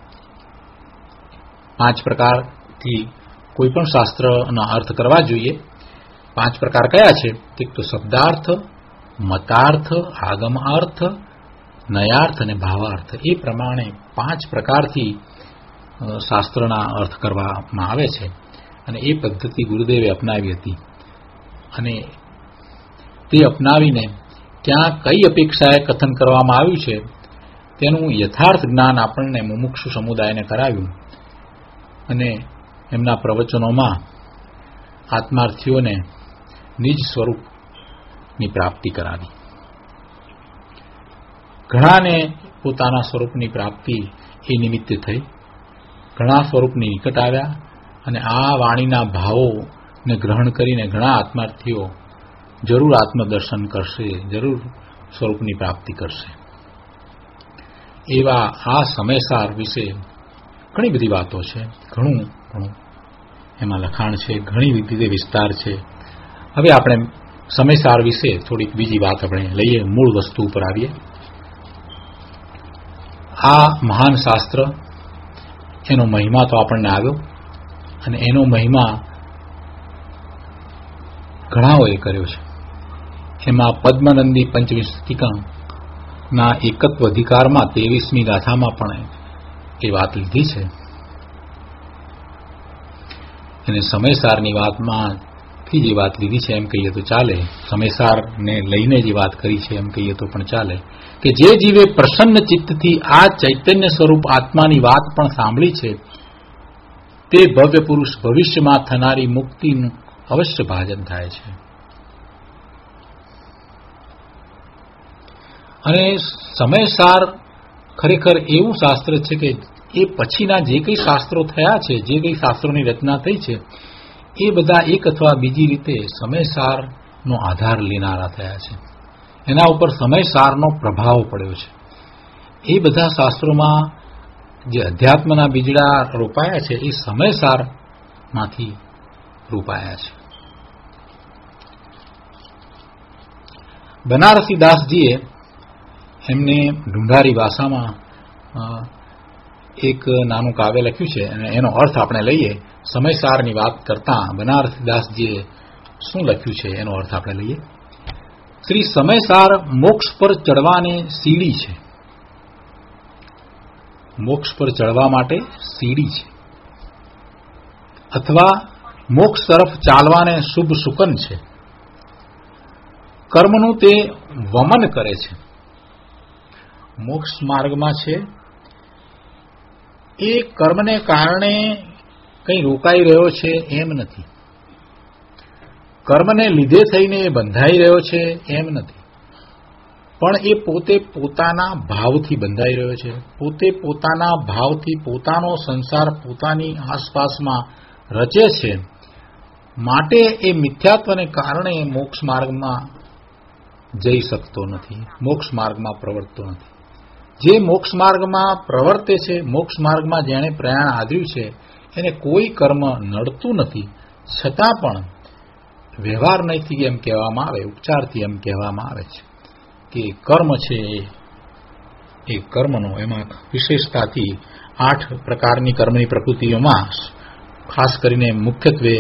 5 પ્રકારથી કોઈ પણ શાસ્ત્રના અર્થ કરવા જોઈએ. 5 પ્રકાર કયા છે? એક તો શબ્દાર્થ, મતાર્થ, આગમ અર્થ, નયાર્થ અને ભાવાર્થ. એ પ્રમાણે 5 પ્રકારથી શાસ્ત્રના અર્થ કરવામાં આવે છે અને એ પદ્ધતિ ગુરુદેવે અપનાવી હતી. અને તે અપનાવીને ક્યાં કઈ અપેક્ષાએ કથન કરવામાં આવ્યું છે તેનું યથાર્થ જ્ઞાન આપણને મુમુક્ષુ સમુદાયને કરાવ્યું અને એમના પ્રવચનોમાં આત્માર્થીઓને નિજ સ્વરૂપની પ્રાપ્તિ કરાવી. ઘણાને પોતાના સ્વરૂપની પ્રાપ્તિ એ નિમિત્તે થઈ, ઘણા સ્વરૂપની નિકટ આવ્યા અને આ વાણીના ભાવોને ગ્રહણ કરીને ઘણા આત્માર્થીઓ જરૂર આત્મદર્શન કરશે, જરૂર સ્વરૂપની પ્રાપ્તિ કરશે. એવા આ સમયસાર વિશે ઘણી બધી વાતો છે, ઘણું એમાં લખાણ છે, ઘણી રીતે વિસ્તાર છે. હવે આપણે સમયસાર વિશે થોડીક બીજી વાત આપણે લઈએ, મૂળ વસ્તુ ઉપર આવીએ. આ મહાન શાસ્ત્ર, એનો મહિમા તો આપણને આવ્યો અને એનો મહિમા ઘણાઓએ કર્યો છે. એમાં પદ્મનંદી પંચવિંશતિકાના એકત્વ અધિકારમાં 23મી ગાથામાં પણ એ વાત લીધી છે. અને સમયસારની વાતમાંથી જે વાત લીધી છે એમ કહીએ તો ચાલે, સમયસારને લઈને જે વાત કરી છે એમ કહીએ તો પણ ચાલે, કે જે જીવે પ્રસન્ન ચિત્તથી આ ચૈતન્ય સ્વરૂપ આત્માની વાત પણ સાંભળી છે તે ભવ્ય પુરુષ ભવિષ્યમાં થનારી મુક્તિનું અવશ્ય ભાજન થાય છે. અને સમયસાર ખરેખર એવું શાસ્ત્ર છે કે એ પછીના જે કંઈ શાસ્ત્રો થયા છે, જે કંઈ શાસ્ત્રોની રચના થઈ છે, એ બધા એક અથવા બીજી રીતે સમયસારનો આધાર લેનારા થયા છે. એના ઉપર સમયસારનો પ્રભાવ પડ્યો છે. એ બધા શાસ્ત્રોમાં જે અધ્યાત્મના બીજડા રોપાયા છે એ સમયસારમાંથી રોપાયા છે. બનારસી દાસજીએ એમને ઢુંઢારી ભાષામાં એક નાનું કાવ્ય લખ્યું છે અને એનો અર્થ આપણે લઈએ. સમયસારની વાત કરતા બનારસી દાસજીએ શું લખ્યું છે એનો અર્થ આપણે લઈએ. શ્રી સમયસાર મોક્ષ પર ચડવાની સીડી છે. મોક્ષ પર ચડવા માટે સીડી છે, અથવા મોક્ષ તરફ ચાલવાને શુભ સુકન છે. કર્મનું તે વમન કરે છે. મોક્ષ માર્ગમાં છે એ કર્મને કારણે કંઈ રોકાઈ રહ્યો છે એમ નથી. કર્મને લીધે થઈને એ બંધાઈ રહ્યો છે એમ નથી, પણ એ પોતે પોતાના ભાવથી બંધાઈ રહ્યો છે. પોતે પોતાના ભાવથી પોતાનો સંસાર પોતાની આસપાસમાં રચે છે. માટે એ મિથ્યાત્વને કારણે મોક્ષ માર્ગમાં જઈ શકતો નથી, મોક્ષ માર્ગમાં પ્રવર્તતો નથી. જે મોક્ષ માર્ગમાં પ્રવર્તે છે, મોક્ષ માર્ગમાં જેણે પ્રયાણ આદર્યું છે, એને કોઈ કર્મ નડતું નથી. છતાં પણ વ્યવહાર નહીંથી એમ કહેવામાં આવે, ઉપચારથી એમ કહેવામાં આવે છે કે કર્મ છે એ કર્મનો એમાં વિશેષતાથી 8 પ્રકારની કર્મની પ્રકૃતિઓમાં ખાસ કરીને મુખ્યત્વે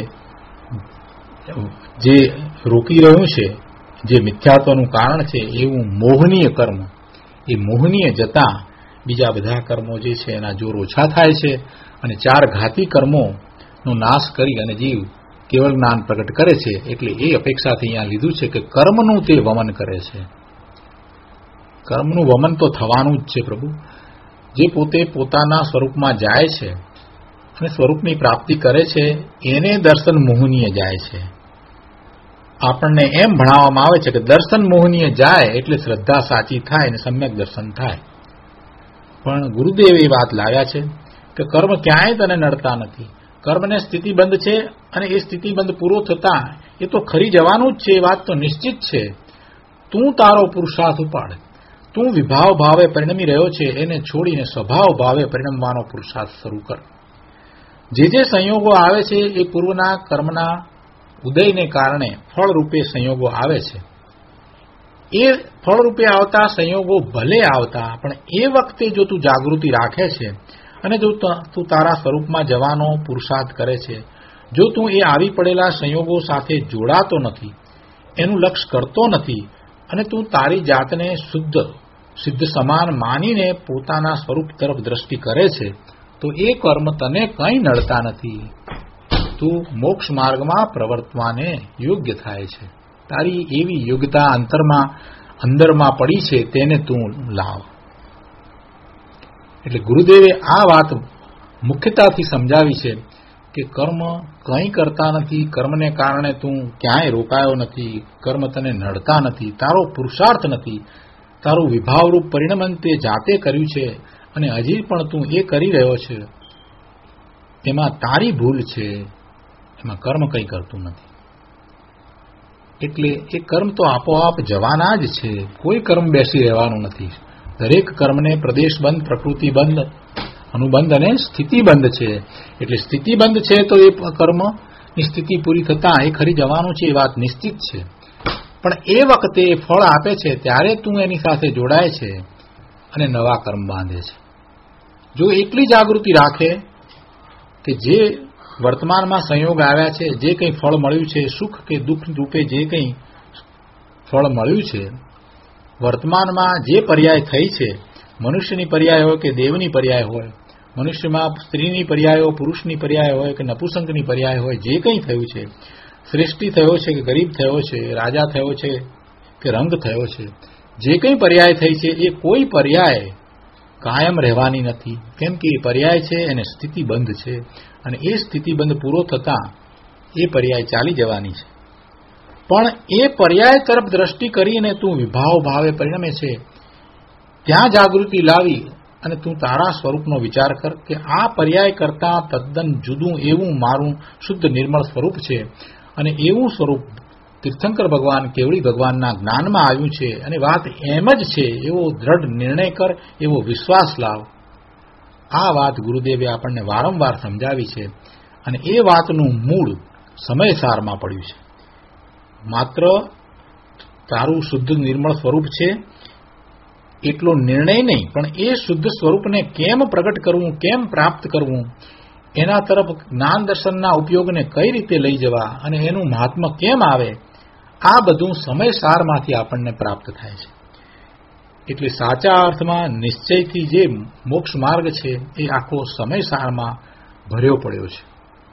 જે રોકી રહ્યું છે, જે મિથ્યાત્વનું કારણ છે એવું મોહનીય કર્મ, એ મોહનીય જતા બીજા બધા કર્મો જે છે એના જોર ઓછા થાય છે અને 4 ઘાતી કર્મોનો નાશ કરી અને જીવ કેવળ જ્ઞાન પ્રગટ કરે છે. એટલે એ અપેક્ષાથી અહીંયા લીધું છે કે કર્મનું તે વમન કરે છે. કર્મનું વમન તો થવાનું જ છે પ્રભુ. જે પોતે પોતાના સ્વરૂપમાં જાય છે અને સ્વરૂપની પ્રાપ્તિ કરે છે એને દર્શન મોહનીય જાય છે. આપણને એમ ભણાવવામાં આવે છે કે દર્શન મોહનીય જાય એટલે શ્રદ્ધા સાચી થાય અને સમ્યક દર્શન થાય. પણ ગુરુદેવ એ વાત લાવ્યા છે કે કર્મ ક્યાંય તને નડતા નથી. કર્મને સ્થિતિબંધ છે અને એ સ્થિતિબંધ પૂરો થતા એ તો ખરી જવાનું જ છે. એ વાત તો નિશ્ચિત છે. તું તારો પુરુષાર્થ ઉપાડ. તું વિભાવ ભાવે પરિણમી રહ્યો છે એને છોડીને સ્વભાવ ભાવે પરિણમવાનો પુરુષાર્થ શરૂ કર. જે જે સંયોગો આવે છે એ પૂર્વના કર્મના ઉદયને કારણે ફળરૂપે સંયોગો આવે છે. એ ફળરૂપે આવતા સંયોગો ભલે આવતા, પણ એ વખતે જો તું જાગૃતિ રાખે છે અને જો તું તારા સ્વરૂપમાં જવાનો પુરુષાર્થ કરે છે, જો તું એ આવી પડેલા સંયોગો સાથે જોડાતો નથી, એનું લક્ષ્ય કરતો નથી અને તું તારી જાતને શુદ્ધ સિદ્ધ સમાન માનીને પોતાના સ્વરૂપ તરફ દ્રષ્ટિ કરે છે, તો એ કર્મ તને કંઈ નડતા નથી. તું મોક્ષ માર્ગમાં પ્રવર્તવાને યોગ્ય થાય છે. તારી એવી યોગ્યતા અંદરમાં પડી છે તેને તું લાવ. એટલે ગુરુદેવે આ વાત મુખ્યતાથી સમજાવી છે કે કર્મ કંઈ કરતા નથી, કર્મને કારણે તું ક્યાંય રોકાયો નથી, કર્મ તને નડતા નથી, તારો પુરુષાર્થ નથી, તારું વિભાવરૂપ પરિણમન તે જાતે કર્યું છે અને હજી પણ તું એ કરી રહ્યો છે, એમાં તારી ભૂલ છે, એમાં કર્મ કંઈ કરતું નથી. એટલે એ કર્મ તો આપોઆપ જવાના જ છે. કોઈ કર્મ બેસી રહેવાનું નથી. દરેક કર્મને પ્રદેશબંધ, પ્રકૃતિબંધ, અનુબંધ અને સ્થિતિબંધ છે. એટલે સ્થિતિબંધ છે તો એ કર્મની સ્થિતિ પૂરી થતાં એ ખરી જવાનું છે, એ વાત નિશ્ચિત છે. પણ એ વખતે ફળ આપે છે ત્યારે તું એની સાથે જોડાય છે અને નવા કર્મ બાંધે છે. જો એટલી જાગૃતિ રાખે કે જે વર્તમાનમાં સંયોગ આવ્યા છે, જે કંઈ ફળ મળ્યું છે, સુખ કે દુઃખ રૂપે જે કંઈ ફળ મળ્યું છે, વર્તમાનમાં જે પર્યાય થઈ છે, મનુષ્યની પર્યાય હોય કે દેવની પર્યાય હોય, મનુષ્યમાં સ્ત્રીની પર્યાય હોય, પુરુષની પર્યાય હોય કે નપુંસકની પર્યાય હોય, જે કંઈ થયું છે, શ્રેષ્ઠી થયો છે કે ગરીબ થયો છે, રાજા થયો છે કે રંગ થયો છે, જે કંઈ પર્યાય થઈ છે એ કોઈ પર્યાય કાયમ રહેવાની નથી. કેમ કે એ પર્યાય છે એને સ્થિતિબંધ છે, અને એ સ્થિતિબંધ પૂરો થતાં એ પર્યાય ચાલી જવાની છે. પણ એ પર્યાય તરફ દ્રષ્ટિ કરીને તું વિભાવ ભાવે પરિણમે છે, ત્યાં જાગૃતિ લાવી અને તું તારા સ્વરૂપનો વિચાર કર કે આ પર્યાય કરતાં તદ્દન જુદું એવું મારું શુદ્ધ નિર્મળ સ્વરૂપ છે, અને એવું સ્વરૂપ તીર્થંકર ભગવાન કેવળી ભગવાનના જ્ઞાનમાં આવ્યું છે, અને વાત એમ જ છે એવો દ્રઢ નિર્ણય કર, એવો વિશ્વાસ લાવ. આ વાત ગુરુદેવે આપણને વારંવાર સમજાવી છે, અને એ વાતનું મૂળ સમયસારમાં પડ્યું છે. માત્ર તારું શુદ્ધ નિર્મળ સ્વરૂપ છે એટલો નિર્ણય નહીં, પણ એ શુદ્ધ સ્વરૂપને કેમ પ્રગટ કરવું, કેમ પ્રાપ્ત કરવું, એના તરફ જ્ઞાન દર્શનના ઉપયોગને કઈ રીતે લઈ જવા અને એનું મહાત્મ્ય કેમ આવે, આ બધું સમયસારમાંથી આપણને પ્રાપ્ત થાય છે. એટલે સાચા અર્થમાં નિશ્ચયથી જે મોક્ષ માર્ગ છે એ આખો સમયસારમાં ભર્યો પડ્યો છે.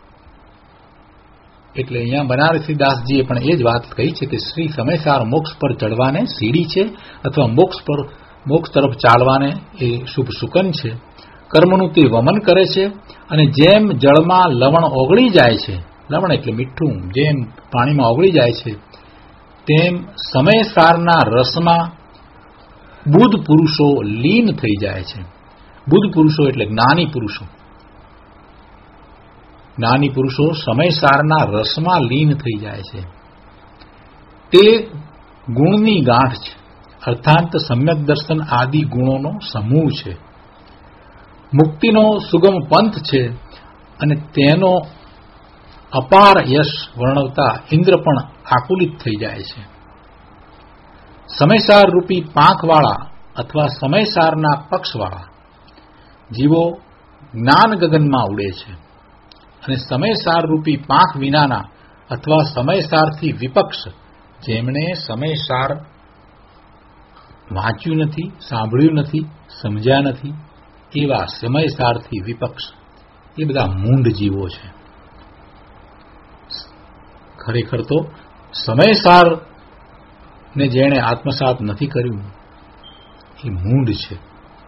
એટલે અહીંયા બનારસી દાસજીએ પણ એ જ વાત કહી છે કે શ્રી સમયસાર મોક્ષ પર ચડવાને સીડી છે, અથવા મોક્ષ તરફ ચાલવાને એ શુભ સુકન છે. કર્મનું તે વમન કરે છે, અને જેમ જળમાં લવણ ઓગળી જાય છે, લવણ એટલે મીઠું, જેમ પાણીમાં ઓગળી જાય છે, તેમ સમયસારના રસમાં બુદ્ધ પુરુષો લીન થઈ જાય છે. બુદ્ધ પુરુષો એટલે જ્ઞાની પુરુષો. જ્ઞાની પુરુષો સમયસારના રસમાં લીન થઈ જાય છે. તે ગુણની ગાંઠ છે, અર્થાંત સમ્યક દર્શન આદિ ગુણોનો સમૂહ છે. મુક્તિનો સુગમ પંથ છે, અને તેનો અપાર યશ વર્ણવતા ઇન્દ્ર પણ આકુલિત થઈ જાય છે. સમયસાર રૂપી પાંખવાળા અથવા સમયસારના પક્ષવાળા જીવો જ્ઞાન ગગનમાં ઉડે છે, અને સમયસાર રૂપી પાંખ વિનાના અથવા સમયસારથી વિપક્ષ, જેમણે સમયસાર વાંચ્યું નથી, સાંભળ્યું નથી, સમજ્યા નથી, એવા સમયસારથી વિપક્ષ એ બધા મૂંઢ જીવો છે. ખરેખર તો સમયસાર ને જેણે આત્મસાત નથી કર્યું એ મૂંઢ છે.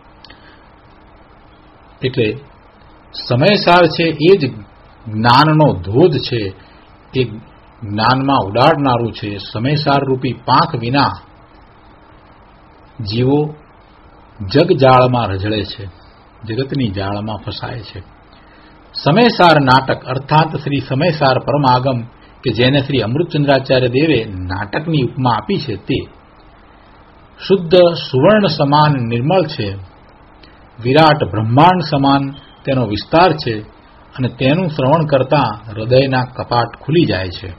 એટલે સમયસાર છે એ જ જ્ઞાનનો ધોધ છે, એ જ્ઞાનમાં ઉડાડનારું છે. સમયસાર રૂપી પાંખ વિના જીવો જગજાળમાં રઝળે છે, જગતની જાળમાં ફસાય છે. સમયસાર નાટક અર્થાત શ્રી સમયસાર પરમાગમ કે જેને શ્રી અમૃતચંદ્રાચાર્ય દેવે નાટકની ઉપમા આપી છે, તે શુદ્ધ સુવર્ણ સમાન નિર્મળ છે. વિરાટ બ્રહ્માંડ સમાન તેનો વિસ્તાર છે, અને તેનું શ્રવણ કરતા હૃદયના કપાટ ખુલી જાય છે.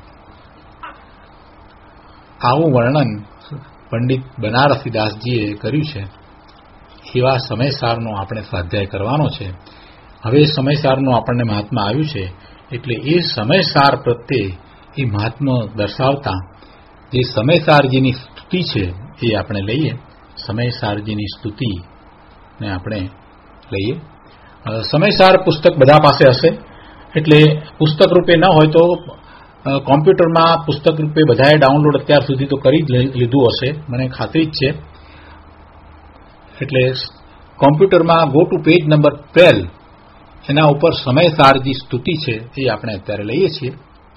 આવું વર્ણન પંડિત બનારસી દાસજીએ કર્યું છે. એવા સમયસારનો આપણે સ્વાધ્યાય કરવાનો છે. હવે સમયસારનું આપણને મહાત્મા આવ્યું છે, એટલે એ સમયસાર પ્રત્યે એ મહાત્મા દર્શાવતા જે સમયસારજીની સ્તુતિ છે એ આપણે લઈએ. સમયસારજીની સ્તુતિને આપણે લઈએ. સમયસાર પુસ્તક બધા પાસે હશે, એટલે પુસ્તક રૂપે ન હોય તો કોમ્પ્યુટરમાં પુસ્તક રૂપે બધાએ ડાઉનલોડ અત્યાર સુધી તો કરી જ લીધું હશે, મને ખાતરી જ છે. એટલે કોમ્પ્યુટરમાં ગો ટુ પેજ નંબર 12, એના ઉપર સમયસારજી સ્તુતિ છે એ આપણે અત્યારે લઈએ છીએ,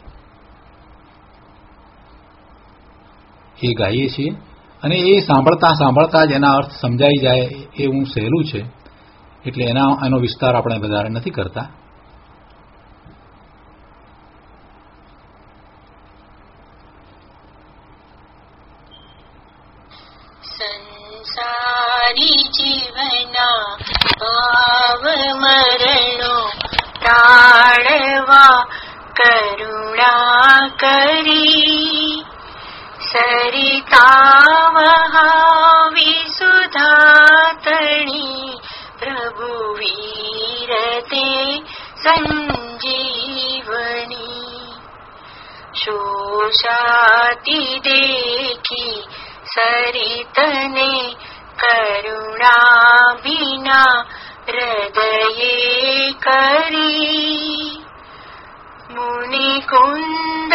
એ ગાઈએ છીએ. અને એ સાંભળતા જ એના અર્થ સમજાઈ જાય એવું સહેલું છે, એટલે એનો વિસ્તાર આપણે વધારે નથી કરતા. સંસારી જીવના ભાવ મરણો ટાળવા કરુણા કરી, સરિતા વહાવી સુધા તણી, પ્રભુ વીર તે સંજીવણી. शोषाती देखी सरितने करुणा बिना हृदये करी मुनिकुंद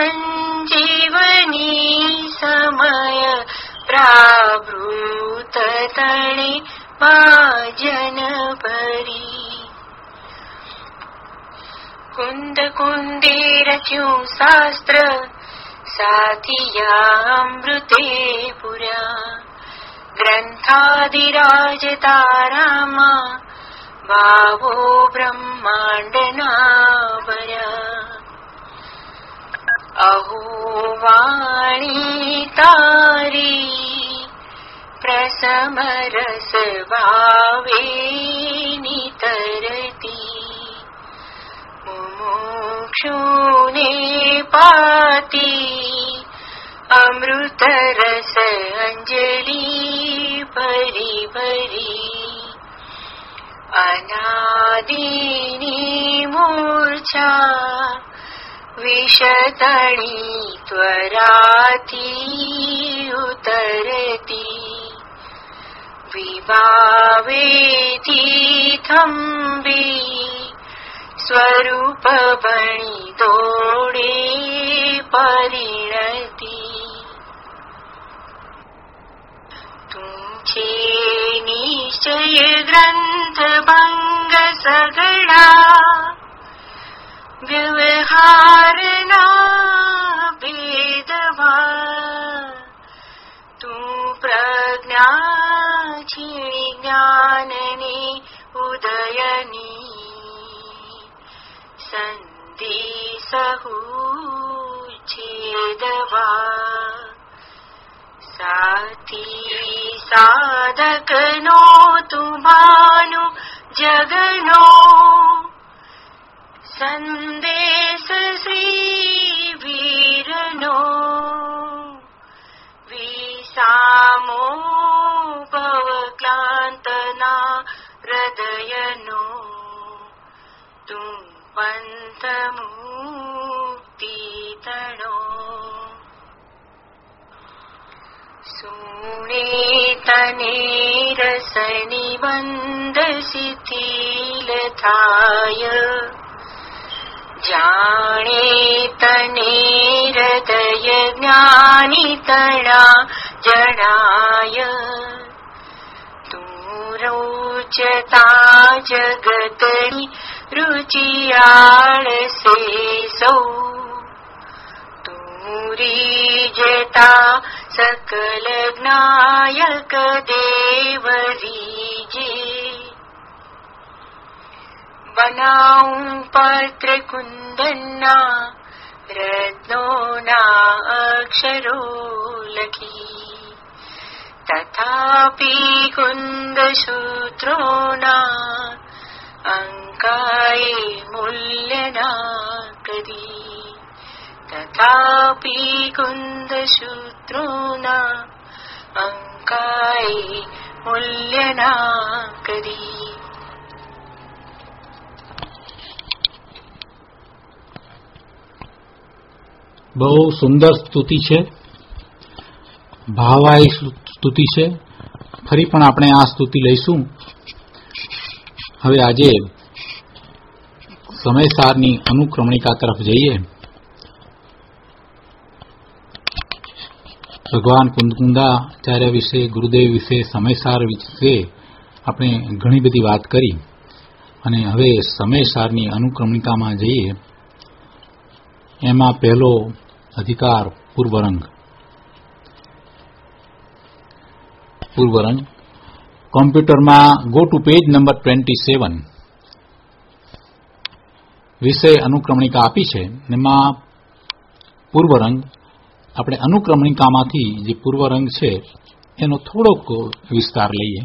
संजीवनी समय प्रावृत तणे माजन परी कुंद कुंदे रच्यूं शास्त्र साथिया अमृते पुरा ग्रंथादिराज तारामा भावो ब्रह्मांडना बरा अहो वाणी तारी प्रसमरस भावे नितरती मुमुक्षुने पाती अमृत रस अंजलि भरी भरी अनादिनी मूर्छा विषतणी त्वराती उतरती विभावेती थंबी स्वरूप बणी दौड़े परिणती तुमचे निश्चय ग्रंथ भंग सगळा व्यवहारना भेदभा तू प्रज्ञाची ज्ञानने उदयनी संधी सहू छेदवा साथी साधकनो तुम्हानु जगनो संदेश श्री वीरनो विसामो भव क्लांतना हृदयनो तुम पंथ मुक्ति तणो सुने तने रसनि बंध शिथिल थाय जाने तने हृदय ज्ञानी तणा जनाय तू रोचता जगतनी रुचियाळ से सौ तूरी जता सकल ज्ञायक देवरीजे बनाऊं पत्र कुंदना रत्नोना अक्षरो लखी तथापि कुंद सूत्रोना अंकाय मूल्यना करी तथापि कुंद सूत्रोना अंकाय मूल्यना करी બહુ સુંદર સ્તુતિ છે, ભાવાઈ સ્તુતિ છે. ફરી પણ આપણે આ સ્તુતિ લઈશું. હવે આજે સમયસારની અનુક્રમણિકા તરફ જઈએ. ભગવાન કુંદકુંદાચાર્ય વિશે, ગુરુદેવ વિશે, સમયસાર વિશે આપણે ઘણી બધી વાત કરી અને હવે સમયસારની અનુક્રમણિકામાં જઈએ. એમાં પહેલો અધિકાર પૂર્વરંગ. કોમ્પ્યુટરમાં ગો ટુ પેજ નંબર 27 વિષય અનુક્રમણિકા આપી છે. એમાં પૂર્વરંગ આપણે અનુક્રમણિકામાંથી જે પૂર્વરંગ છે એનો થોડોક વિસ્તાર લઈએ.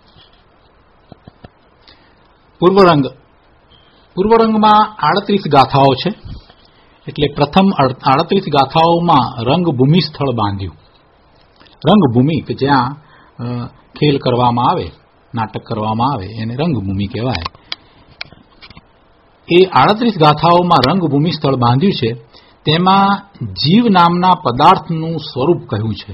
પૂર્વરંગમાં 38 ગાથાઓ છે. એટલે પ્રથમ 38 ગાથાઓમાં રંગભૂમિ સ્થળ બાંધ્યું. રંગભૂમિ કે જ્યાં ખેલ કરવામાં આવે, નાટક કરવામાં આવે એને રંગભૂમિ કહેવાય. એ 38 ગાથાઓમાં રંગભૂમિ સ્થળ બાંધ્યું છે. તેમાં જીવ નામના પદાર્થનું સ્વરૂપ કહ્યું છે.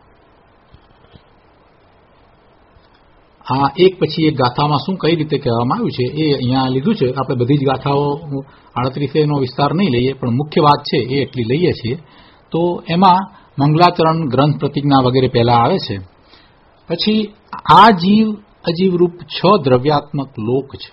આ એક પછી એક ગાથામાં શું કઈ રીતે કહેવામાં આવ્યું છે એ અહીંયા લીધું છે. આપણે બધી જ ગાથાઓ 38 નો વિસ્તાર નહીં લઈએ, પણ મુખ્ય વાત છે એ એટલી લઈએ છીએ. તો એમાં મંગલાચરણ, ગ્રંથ પ્રતિજ્ઞા વગેરે પહેલા આવે છે. પછી આ જીવ અજીવરૂપ 6 દ્રવ્યાત્મક લોક છે.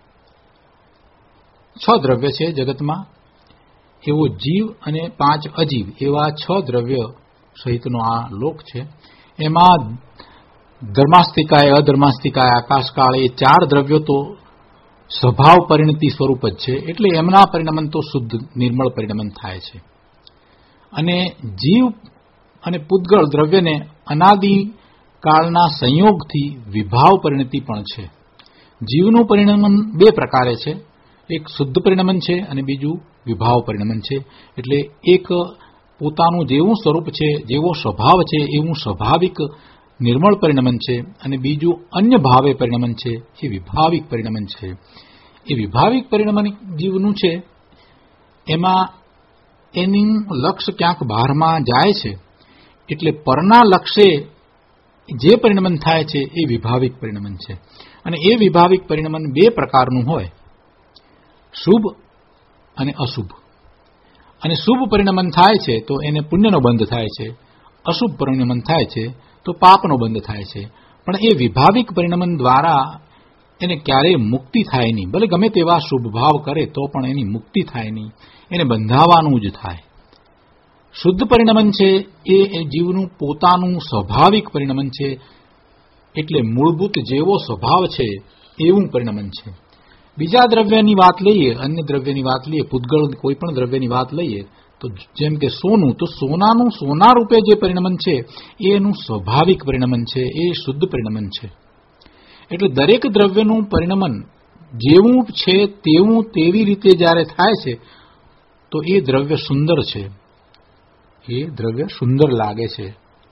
6 દ્રવ્ય છે જગતમાં, એવો જીવ અને 5 અજીવ એવા 6 દ્રવ્ય સહિતનો આ લોક છે. એમાં ધર્માસ્તિકાય, અધર્માસ્તિકાય, આકાશકાળ એ 4 દ્રવ્યો તો સ્વભાવ પરિણતિ સ્વરૂપ જ છે, એટલે એમના પરિણમન તો શુદ્ધ નિર્મળ પરિણમન થાય છે. અને જીવ અને પૂતગળ દ્રવ્યને અનાદિ કાળના સંયોગથી વિભાવ પરિણતિ પણ છે. જીવનું પરિણમન 2 પ્રકારે છે, એક શુદ્ધ પરિણમન છે અને બીજું વિભાવ પરિણમન છે. એટલે એક પોતાનું જેવું સ્વરૂપ છે, જેવો સ્વભાવ છે એવું સ્વાભાવિક નિર્મળ પરિણમન છે, અને બીજું અન્ય ભાવે પરિણમન છે, એ વિભાવિક પરિણમન છે. એ વિભાવિક પરિણમન જીવનું છે, એમાં એનું લક્ષ્ય ક્યાંક બહારમાં જાય છે, એટલે પરના લક્ષ્યે જે પરિણમન થાય છે એ વિભાવિક પરિણમન છે. અને એ વિભાવિક પરિણમન 2 પ્રકારનું હોય, શુભ અને અશુભ. અને શુભ પરિણમન થાય છે તો એને પુણ્યનો બંધ થાય છે, અશુભ પરિણમન થાય છે તો પાપનો બંધ થાય છે. પણ એ વિભાવિક પરિણમન દ્વારા એને ક્યારેય મુક્તિ થાય નહીં. ભલે ગમે તેવા શુભ ભાવ કરે તો પણ એની મુક્તિ થાય નહીં, એને બંધાવાનું જ થાય. શુદ્ધ પરિણમન છે એ જીવનું પોતાનું સ્વાભાવિક પરિણમન છે, એટલે મૂળભૂત જેવો સ્વભાવ છે એવું પરિણમન છે. બીજા દ્રવ્યની વાત લઈએ, અન્ય દ્રવ્યની વાત લઈએ, પૂતગળ કોઈ પણ દ્રવ્યની વાત લઈએ, તો જેમ કે સોનું, તો સોનાનું સોના રૂપે જે પરિણમન છે એ એનું સ્વાભાવિક પરિણમન છે, એ શુદ્ધ પરિણમન છે. એટલે દરેક દ્રવ્યનું પરિણમન જેવું છે તેવું તેવી રીતે જ્યારે થાય છે તો એ દ્રવ્ય સુંદર છે, એ દ્રવ્ય સુંદર લાગે છે,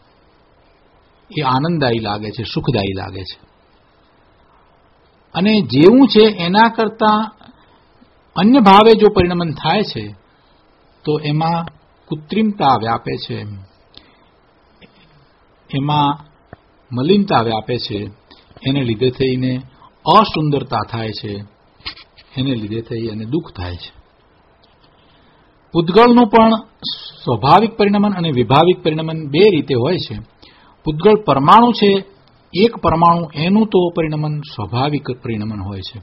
એ આનંદદાયી લાગે છે, સુખદાયી લાગે છે. અને જેવું છે એના કરતા અન્ય ભાવે જો પરિણમન થાય છે તો એમાં કૃત્રિમતા વ્યાપે છે, એમાં મલિનતા વ્યાપે છે, એને લીધે થઈને અસુંદરતા થાય છે, એને લીધે થઈ અને દુઃખ થાય છે. પૂતગળનું પણ સ્વાભાવિક પરિણમન અને વિભાવિક પરિણમન 2 રીતે હોય છે. પૂતગળ પરમાણુ છે, એક પરમાણુ, એનું તો પરિણમન સ્વાભાવિક પરિણમન હોય છે.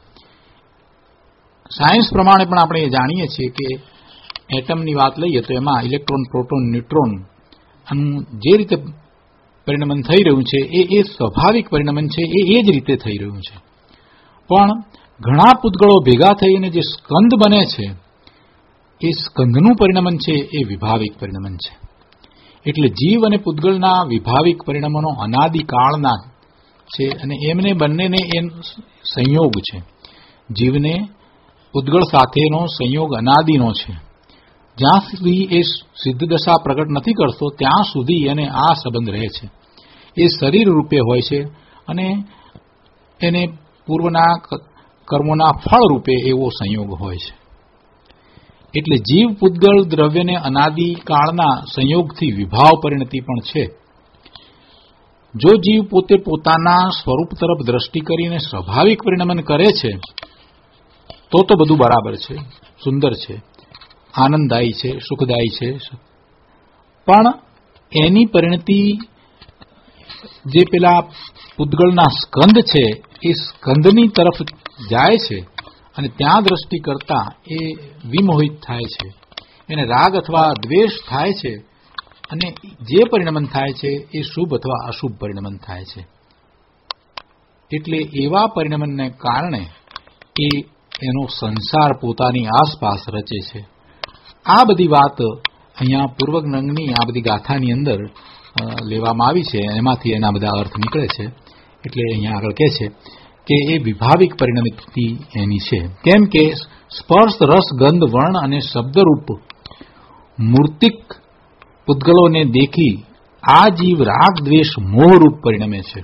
સાયન્સ પ્રમાણે પણ આપણે જાણીએ છીએ કે એટમની વાત લઈએ તો એમાં ઇલેક્ટ્રોન, પ્રોટોન, ન્યુટ્રોન આનું જે રીતે પરિણમન થઈ રહ્યું છે એ સ્વાભાવિક પરિણમન છે, એ જ રીતે થઈ રહ્યું છે. પણ ઘણા પૂતગળો ભેગા થઈને જે સ્કંદ બને છે એ સ્કંદનું પરિણમન છે એ વિભાવિક પરિણમન છે. એટલે જીવ અને પૂતગળના વિભાવિક પરિણમનો અનાદિકાળના છે અને એમને બંનેને એ સંયોગ છે. જીવને પૂતગળ સાથેનો સંયોગ અનાદિનો છે. જ્યાં સુધી એ સિદ્ધ દશા પ્રગટ નથી કરતો ત્યાં સુધી એને આ સંબંધ રહે છે. એ શરીર રૂપે હોય છે અને એને પૂર્વના કર્મોના ફળ રૂપે એવો સંયોગ હોય છે. એટલે જીવ પૂતગળ દ્રવ્યને અનાદિકાળના સંયોગથી વિભાવ પરિણતિ પણ છે. જો જીવ પોતે પોતાના સ્વરૂપ તરફ દ્રષ્ટિ કરીને સ્વાભાવિક પરિણમન કરે છે તો બધું બરાબર છે, સુંદર છે, આનંદદાયી છે, સુખદાયી છે. પણ એની પરિણતિ જે પેલા પૂતગળના સ્કંદ છે એ સ્કંદની તરફ જાય છે અને ત્યાં દ્રષ્ટિ કરતા એ વિમોહિત થાય છે, એને રાગ અથવા દ્વેષ થાય છે અને જે પરિણમન થાય છે એ શુભ અથવા અશુભ પરિણમન થાય છે. એટલે એવા પરિણમનને કારણે એ એનો સંસાર પોતાની આસપાસ રચે છે. આ બધી વાત અહીંયા પૂર્વગ્રંથની આ બધી ગાથાની અંદર લેવામાં આવી છે, એમાંથી એના બધા અર્થ નીકળે છે. એટલે અહીંયા આગળ કહે છે કે એ વિભાવિક પરિણતિ એની છે. કેમ કે સ્પર્શ, રસ, ગંધ, વર્ણ અને શબ્દરૂપ મૂર્તિક પૂતગળોને દેખી આ જીવ રાગ, દ્વેષ, મોહરૂપ પરિણમે છે.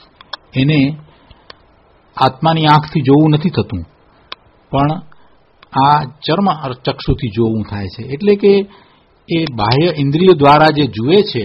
એને આત્માની આંખથી જોવું નથી થતું, પણ આ ચર્મ ચક્ષુથી જોવું થાય છે. એટલે કે એ બાહ્ય ઇન્દ્રિયો દ્વારા જે જુએ છે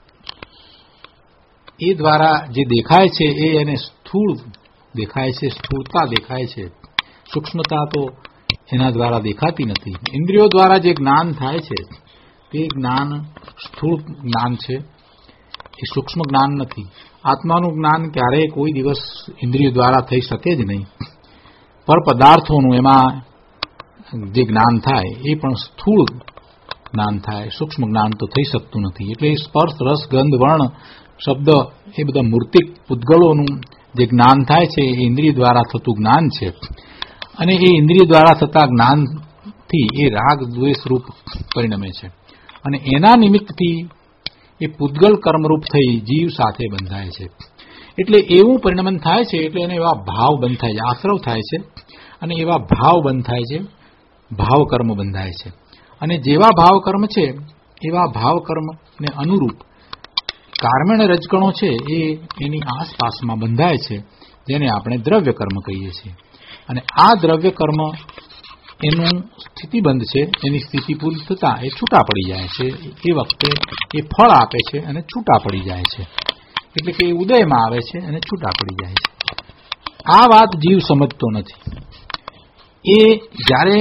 એ દ્વારા જે દેખાય છે એ એને સ્થૂળ દેખાય છે, સ્થૂળતા દેખાય છે. સૂક્ષ્મતા તો એના દ્વારા દેખાતી નથી. ઇન્દ્રિયો દ્વારા જે જ્ઞાન થાય છે તે જ્ઞાન સ્થૂળ જ્ઞાન છે, એ સૂક્ષ્મ જ્ઞાન નથી. આત્માનું જ્ઞાન ક્યારેય કોઈ દિવસ ઇન્દ્રિયો દ્વારા થઈ શકે જ નહીં. પર પદાર્થોનું એમાં જે જ્ઞાન થાય એ પણ સ્થૂળ જ્ઞાન થાય, સૂક્ષ્મ જ્ઞાન તો થઈ શકતું નથી. એટલે સ્પર્શ, રસ, ગંધ, વર્ણ, શબ્દ એ બધા મૂર્તિક પૂતગળોનું જે જ્ઞાન થાય છે એ ઇન્દ્રિય દ્વારા થતું જ્ઞાન છે. અને એ ઇન્દ્રિય દ્વારા થતા જ્ઞાનથી એ રાગ દ્વેષ રૂપ પરિણમે છે. અને એના નિમિત્તથી એ પૂતગલ કર્મરૂપ થઈ જીવ સાથે બંધાય છે. એટલે એવું પરિણમન થાય છે, એટલે એને એવા ભાવ બંધ થાય છે, આશ્રવ થાય છે અને એવા ભાવ બંધ થાય છે, ભાવ કર્મ બંધાય છે. અને જેવા ભાવ કર્મ છે એવા ભાવ કર્મને અનુરૂપ કાર્મેણ રજકણો છે એ એની આસપાસમાં બંધાય છે, જેને આપણે દ્રવ્ય કર્મ કહીએ છીએ. અને આ દ્રવ્ય કર્મ એનું સ્થિતિબંધ છે, એની સ્થિતિ પૂરી થતા એ છૂટા પડી જાય છે. એ વખતે એ ફળ આપે છે અને છૂટા પડી જાય છે. એટલે કે એ ઉદયમાં આવે છે અને છૂટા પડી જાય છે. આ વાત જીવ સમજતો નથી. એ જ્યારે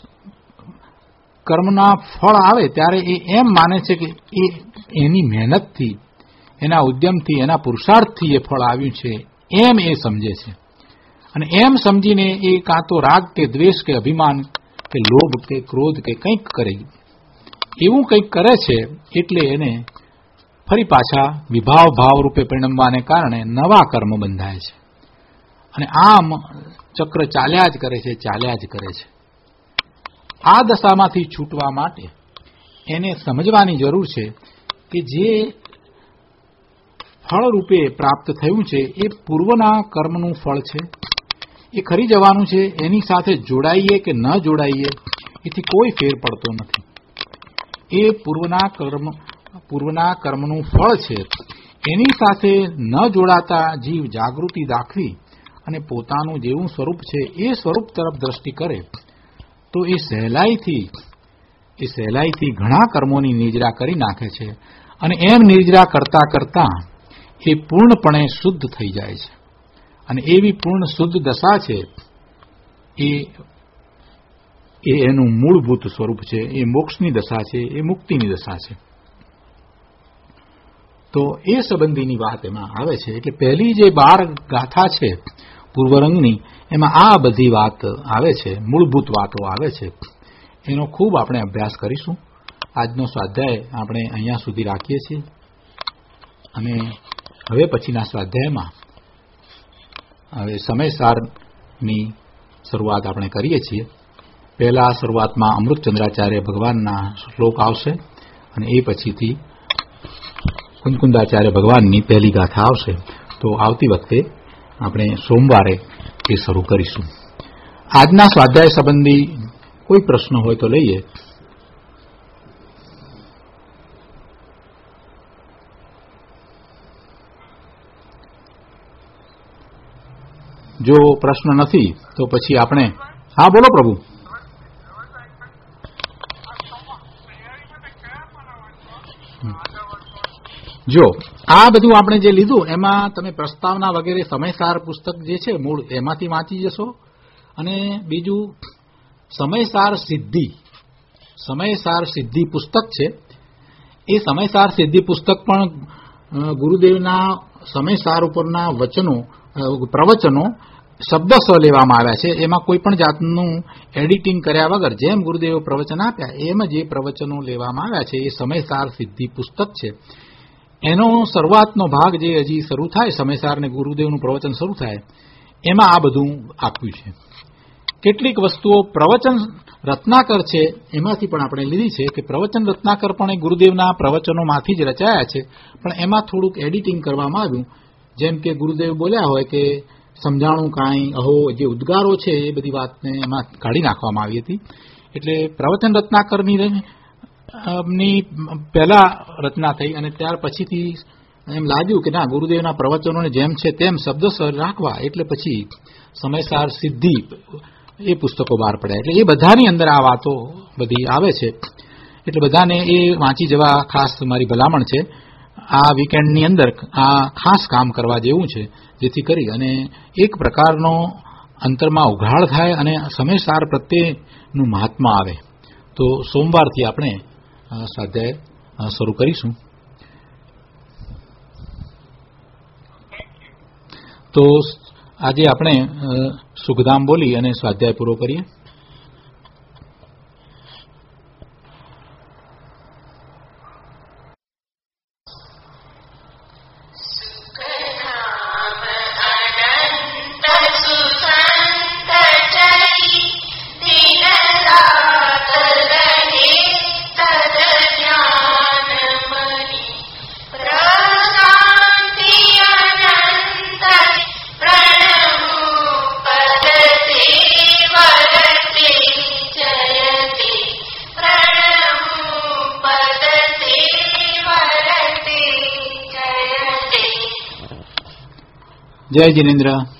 કર્મના ફળ આવે ત્યારે એ એમ માને છે કે એ એની મહેનતથી, એના ઉદ્યમથી, એના પુરુષાર્થથી એ ફળ આવ્યું છે, એમ એ સમજે છે. અને એમ સમજીને એ કાં તો રાગ કે દ્વેષ કે અભિમાન કે લોભ કે ક્રોધ કે કંઈક કરે, એવું કંઈક કરે છે. એટલે એને ફરી પાછા વિભાવ ભાવ રૂપે પરિણમવાને કારણે નવા કર્મ બંધાય છે. અને આમ ચક્ર ચાલ્યા જ કરે છે, ચાલ્યા જ કરે છે. આ દશામાંથી છૂટવા માટે એને સમજવાની જરૂર છે કે જે ફળ રૂપે પ્રાપ્ત થયું છે એ પૂર્વના કર્મનું ફળ છે, એ ખરી જવાનું છે. એની સાથે જોડાઈએ કે ન જોડાઈએ એથી કોઈ ફેર પડતો નથી. એ પૂર્વના કર્મનું ફળ છે. એની સાથે ન જોડાતા જીવ જાગૃતિ દાખવી અને પોતાનું જેવું સ્વરૂપ છે એ સ્વરૂપ તરફ દ્રષ્ટિ કરે તો એ સહેલાઈથી ઘણા કર્મોની નિર્જરા કરી નાખે છે. અને એમ નિર્જરા કરતા કરતા એ પૂર્ણપણે શુદ્ધ થઈ જાય છે. અને એવી પૂર્ણ શુદ્ધ દશા છે એ એનું મૂળભૂત સ્વરૂપ છે. એ મોક્ષની દશા છે, એ મુક્તિની દશા છે. તો એ સંબંધીની વાત એમાં આવે છે. એટલે પહેલી જે 12 ગાથા છે પૂર્વરંગની, એમાં આ બધી વાત આવે છે, મૂળભૂત વાતો આવે છે. એનો ખૂબ આપણે અભ્યાસ કરીશું. આજનો સ્વાધ્યાય આપણે અહીંયા સુધી રાખીએ છીએ. અને હવે પછીના સ્વાધ્યાયમાં હવે સમયસારની શરૂઆત આપણે કરીએ છીએ. પહેલા શરૂઆતમાં અમૃતચંદ્રાચાર્ય ભગવાનના શ્લોક આવશે અને એ પછીથી કુંદકુંદાચાર્ય ભગવાનની પહેલી ગાથા આવશે. તો આવતી વખતે આપણે સોમવારે એ શરૂ કરીશું. આજના સ્વાધ્યાય સંબંધી કોઈ પ્રશ્ન હોય તો લઈએ. જો પ્રશ્ન નથી તો પછી આપણે હા બોલો પ્રભુ. જો આ બધું આપણે જે લીધું એમાં તમે પ્રસ્તાવના વગેરે સમયસાર પુસ્તક જે છે મૂળ એમાંથી વાંચી જશો. અને બીજું સમયસાર સિદ્ધિ પુસ્તક છે. એ સમયસાર સિદ્ધિ પુસ્તક પણ ગુરુદેવના સમયસાર ઉપરના પ્રવચનો શબ્દશ લેવામાં આવ્યા છે. એમાં કોઈ પણ જાતનું એડિટિંગ કર્યા વગર જેમ ગુરુદેવે પ્રવચન આપ્યા એમ જ એ પ્રવચનો લેવામાં આવ્યા છે. એ સમયસાર સિદ્ધિ પુસ્તક છે. એનો શરૂઆતનો ભાગ જે હજી શરૂ થાય, સમયસારને ગુરુદેવનું પ્રવચન શરૂ થાય, એમાં આ બધું આપ્યું છે. કેટલીક વસ્તુઓ પ્રવચન રત્નાકર છે એમાંથી પણ આપણે લીધી છે કે પ્રવચન રત્નાકર પણ એ ગુરુદેવના પ્રવચનોમાંથી જ રચાયા છે, પણ એમાં થોડુંક એડિટિંગ કરવામાં આવ્યું. જેમ કે ગુરુદેવ બોલ્યા હોય કે સમજાણું કાંઈ અહો, જે ઉદ્ગારો છે એ બધી વાતને એમાં કાઢી નાખવામાં આવી હતી. એટલે પ્રવચન રત્નાકરની પહેલા રચના થઈ અને ત્યાર પછીથી એમ લાગ્યું કે ના, ગુરુદેવના પ્રવચનોને જેમ છે તેમ શબ્દસર રાખવા. એટલે પછી સમયસાર સિદ્ધિ એ પુસ્તકો બહાર પડ્યા. એટલે એ બધાની અંદર આ વાતો બધી આવે છે. એટલે બધાને એ વાંચી જવા ખાસ મારી ભલામણ છે. આ વીકેન્ડની અંદર આ ખાસ કામ કરવા જેવું છે, જેથી કરી અને એક પ્રકારનો અંતરમાં ઉઘાડ થાય અને સમયસાર પ્રત્યેનું મહાત્મા આવે. તો સોમવારથી આપણે સ્વાધ્યાય શરૂ કરીશું. તો આજે આપણે સુખધામ બોલી અને સ્વાધ્યાય પૂરો કરીએ. જય જિનેન્દ્ર.